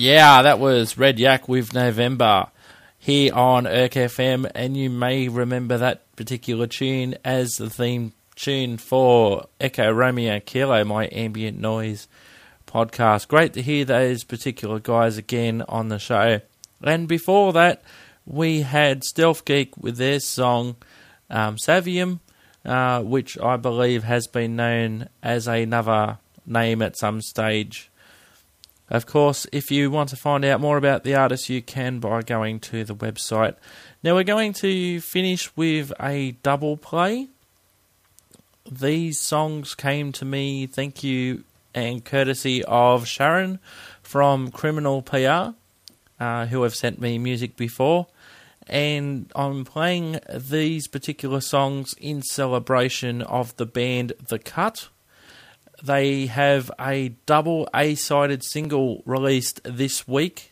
Yeah, that was Red Yak with November here on Erk FM, and you may remember that particular tune as the theme tune for Echo Romeo Kilo, my ambient noise podcast. Great to hear those particular guys again on the show. And before that, we had Stealth Geek with their song Savium, which I believe has been known as another name at some stage. Of course, if you want to find out more about the artist, you can by going to the website. Now we're going to finish with a double play. These songs came to me, thank you, and courtesy of Sharon from Criminal PR, who have sent me music before. And I'm playing these particular songs in celebration of the band The Cut. They have a double A-sided single released this week,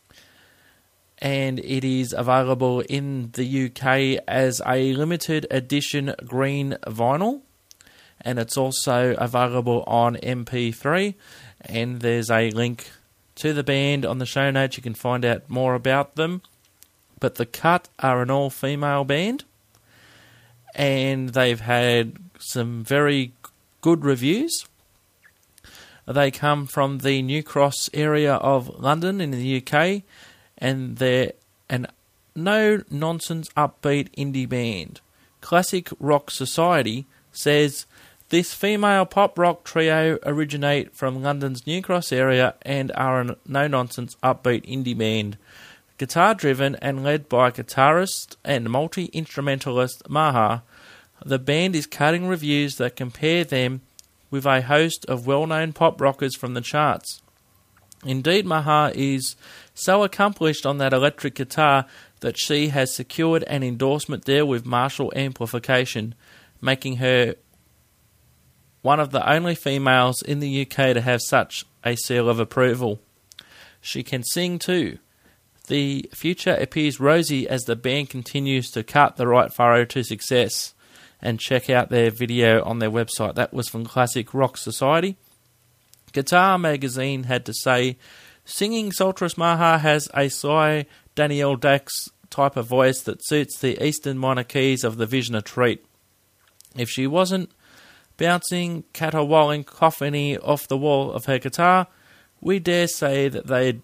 and it is available in the UK as a limited edition green vinyl, and it's also available on MP3, and there's a link to the band on the show notes. You can find out more about them. But The Cut are an all-female band, and they've had some very good reviews. They come from the New Cross area of London in the UK, and they're an no-nonsense upbeat indie band. Classic Rock Society says, this female pop rock trio originate from London's New Cross area and are a no-nonsense upbeat indie band. Guitar-driven and led by guitarist and multi-instrumentalist Maha, the band is cutting reviews that compare them with a host of well-known pop rockers from the charts. Indeed, Maha is so accomplished on that electric guitar that she has secured an endorsement deal with Marshall Amplification, making her one of the only females in the UK to have such a seal of approval. She can sing too. The future appears rosy as the band continues to cut the right furrow to success. And check out their video on their website. That was from Classic Rock Society. Guitar Magazine had to say, singing Soltras Maha has a sly Danielle Dax type of voice that suits the eastern minor keys of the Vizsla treat. If she wasn't bouncing caterwauling coffiny off the wall of her guitar, we dare say that there'd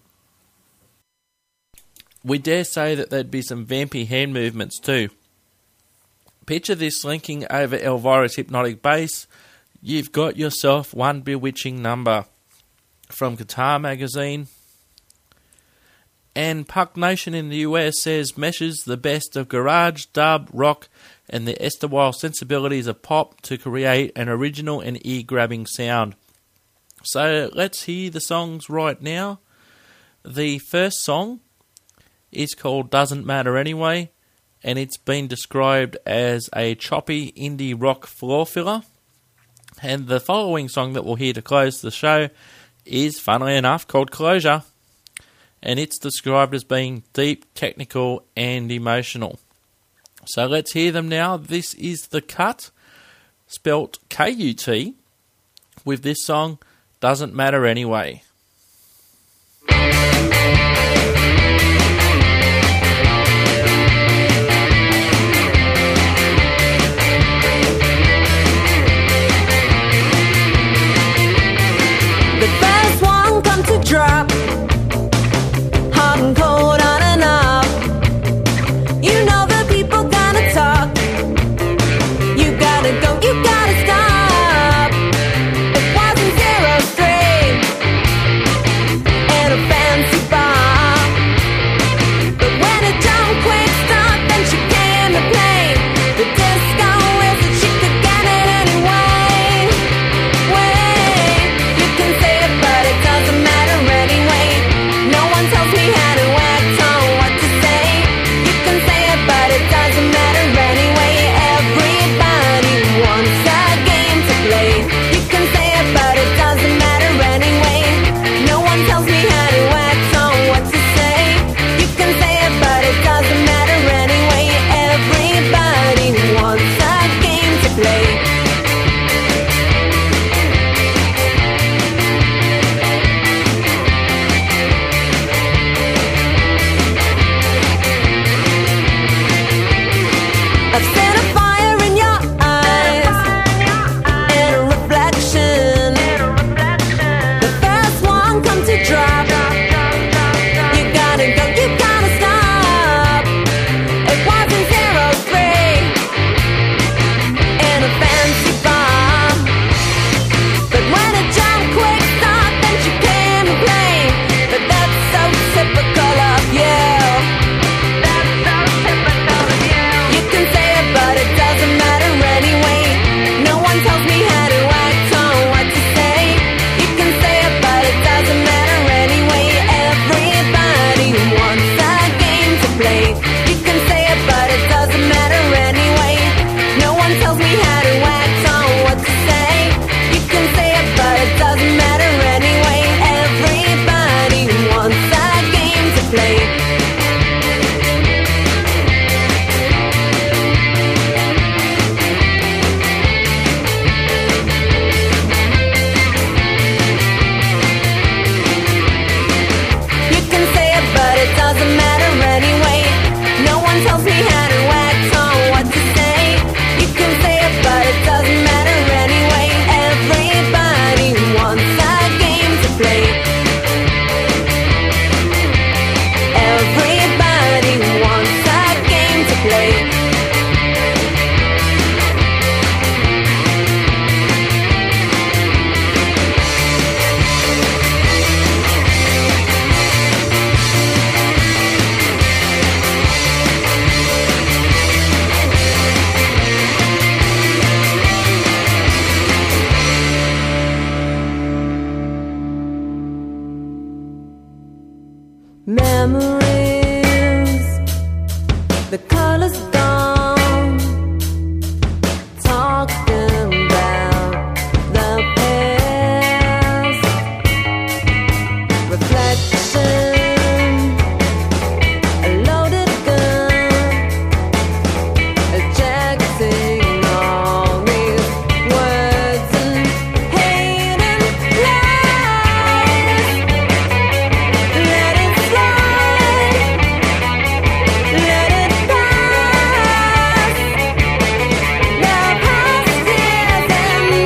be some vampy hand movements too. Picture this linking over Elvira's hypnotic bass. You've got yourself one bewitching number. From Guitar Magazine. And Puck Nation in the US says meshes the best of garage, dub, rock, and the erstwhile sensibilities of pop to create an original and ear-grabbing sound. So let's hear the songs right now. The first song is called Doesn't Matter Anyway, and it's been described as a choppy indie rock floor filler. And the following song that we'll hear to close the show is, funnily enough, called Closure, and it's described as being deep, technical, and emotional. So let's hear them now. This is The Cut, spelt K-U-T, with this song, Doesn't Matter Anyway. The first one come to drop, hot and cold on and off. You know the people gonna talk. You gotta go, you gotta stop. It wasn't 0-3. is gone. Talking about the past. Reflection, a loaded gun, ejecting all these words and hate and lies. Let it slide, let it pass. The past is in the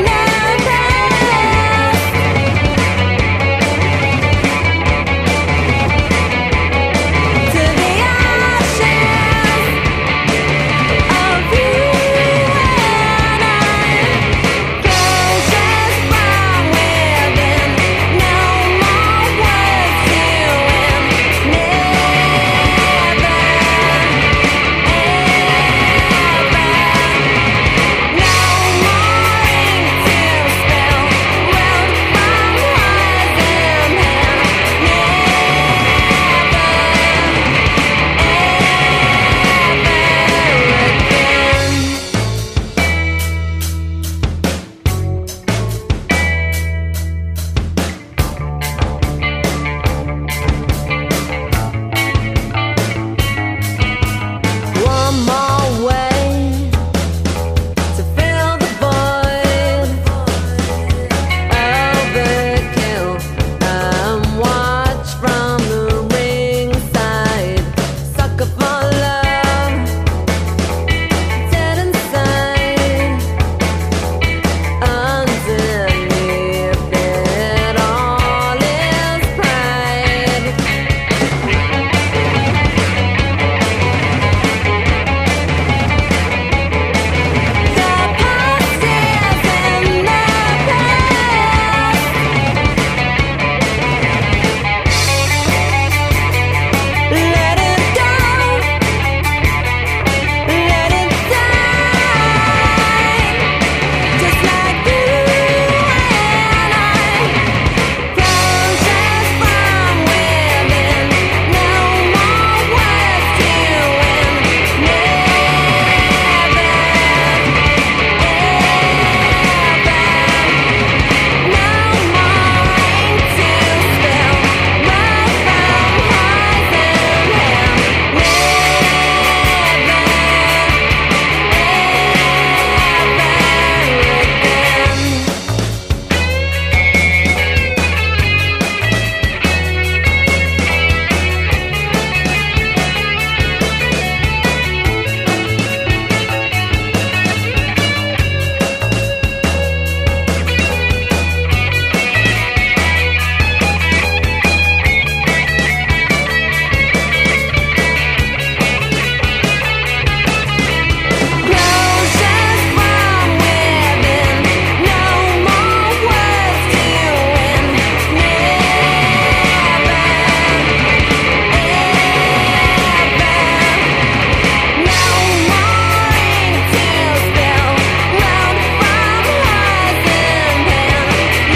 to the ashes of you and I. Closures from within, no more words to win. Never, no more ink to spill. Wrote from words in hand. One more way to fill the void. Overkill and watch from the ringside. Sucker for love, dead inside. Underneath it all is pride. The past is in the past. Let it go, let it die. Just like you and I. Closures from within, no more words to win. Closures from within, no more words to win. No more ink to spill. Wrote from words in hand.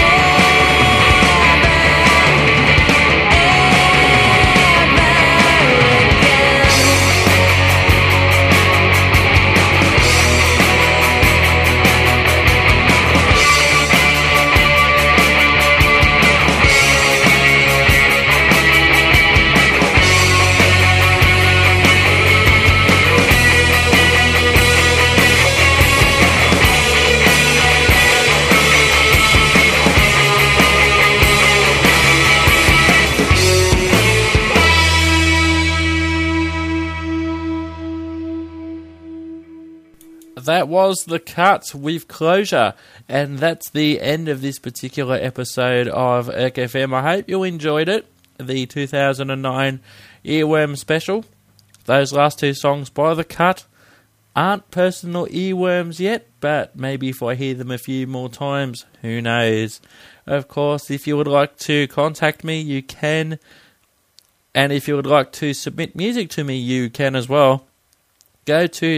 That was The Cut with Closure, and that's the end of this particular episode of Erk FM. I hope you enjoyed it, the 2009 Earworm Special. Those last two songs by The Cut aren't personal earworms yet, but maybe if I hear them a few more times, who knows. Of course, if you would like to contact me, you can, and if you would like to submit music to me, you can as well. Go to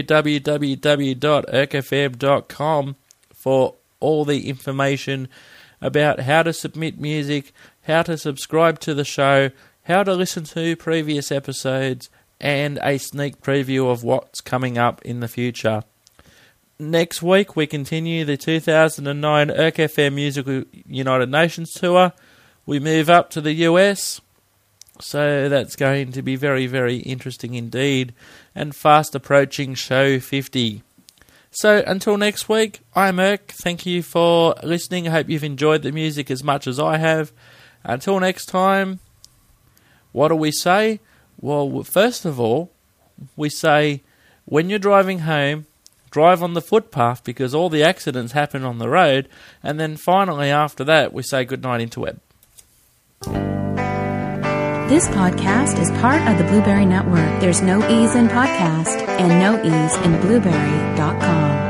www.erkfm.com for all the information about how to submit music, how to subscribe to the show, how to listen to previous episodes, and a sneak preview of what's coming up in the future. Next week, we continue the 2009 Erk FM Musical United Nations Tour. We move up to the US, so that's going to be very, very interesting indeed, and fast approaching show 50. So until next week, I'm Erk. Thank you for listening. I hope you've enjoyed the music as much as I have. Until next time, what do we say? Well, first of all, we say when you're driving home, drive on the footpath because all the accidents happen on the road. And then finally, after that, we say goodnight interweb. This podcast is part of the Blueberry Network. There's no ease in podcast and no ease in blueberry.com.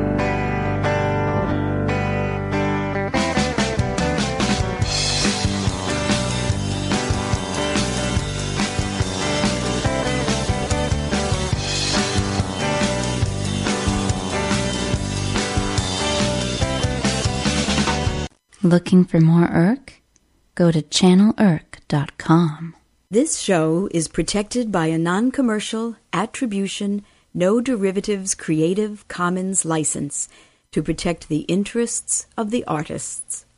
Looking for more Erk? Go to channelerk.com. This show is protected by a non-commercial, attribution, no derivatives Creative Commons license to protect the interests of the artists.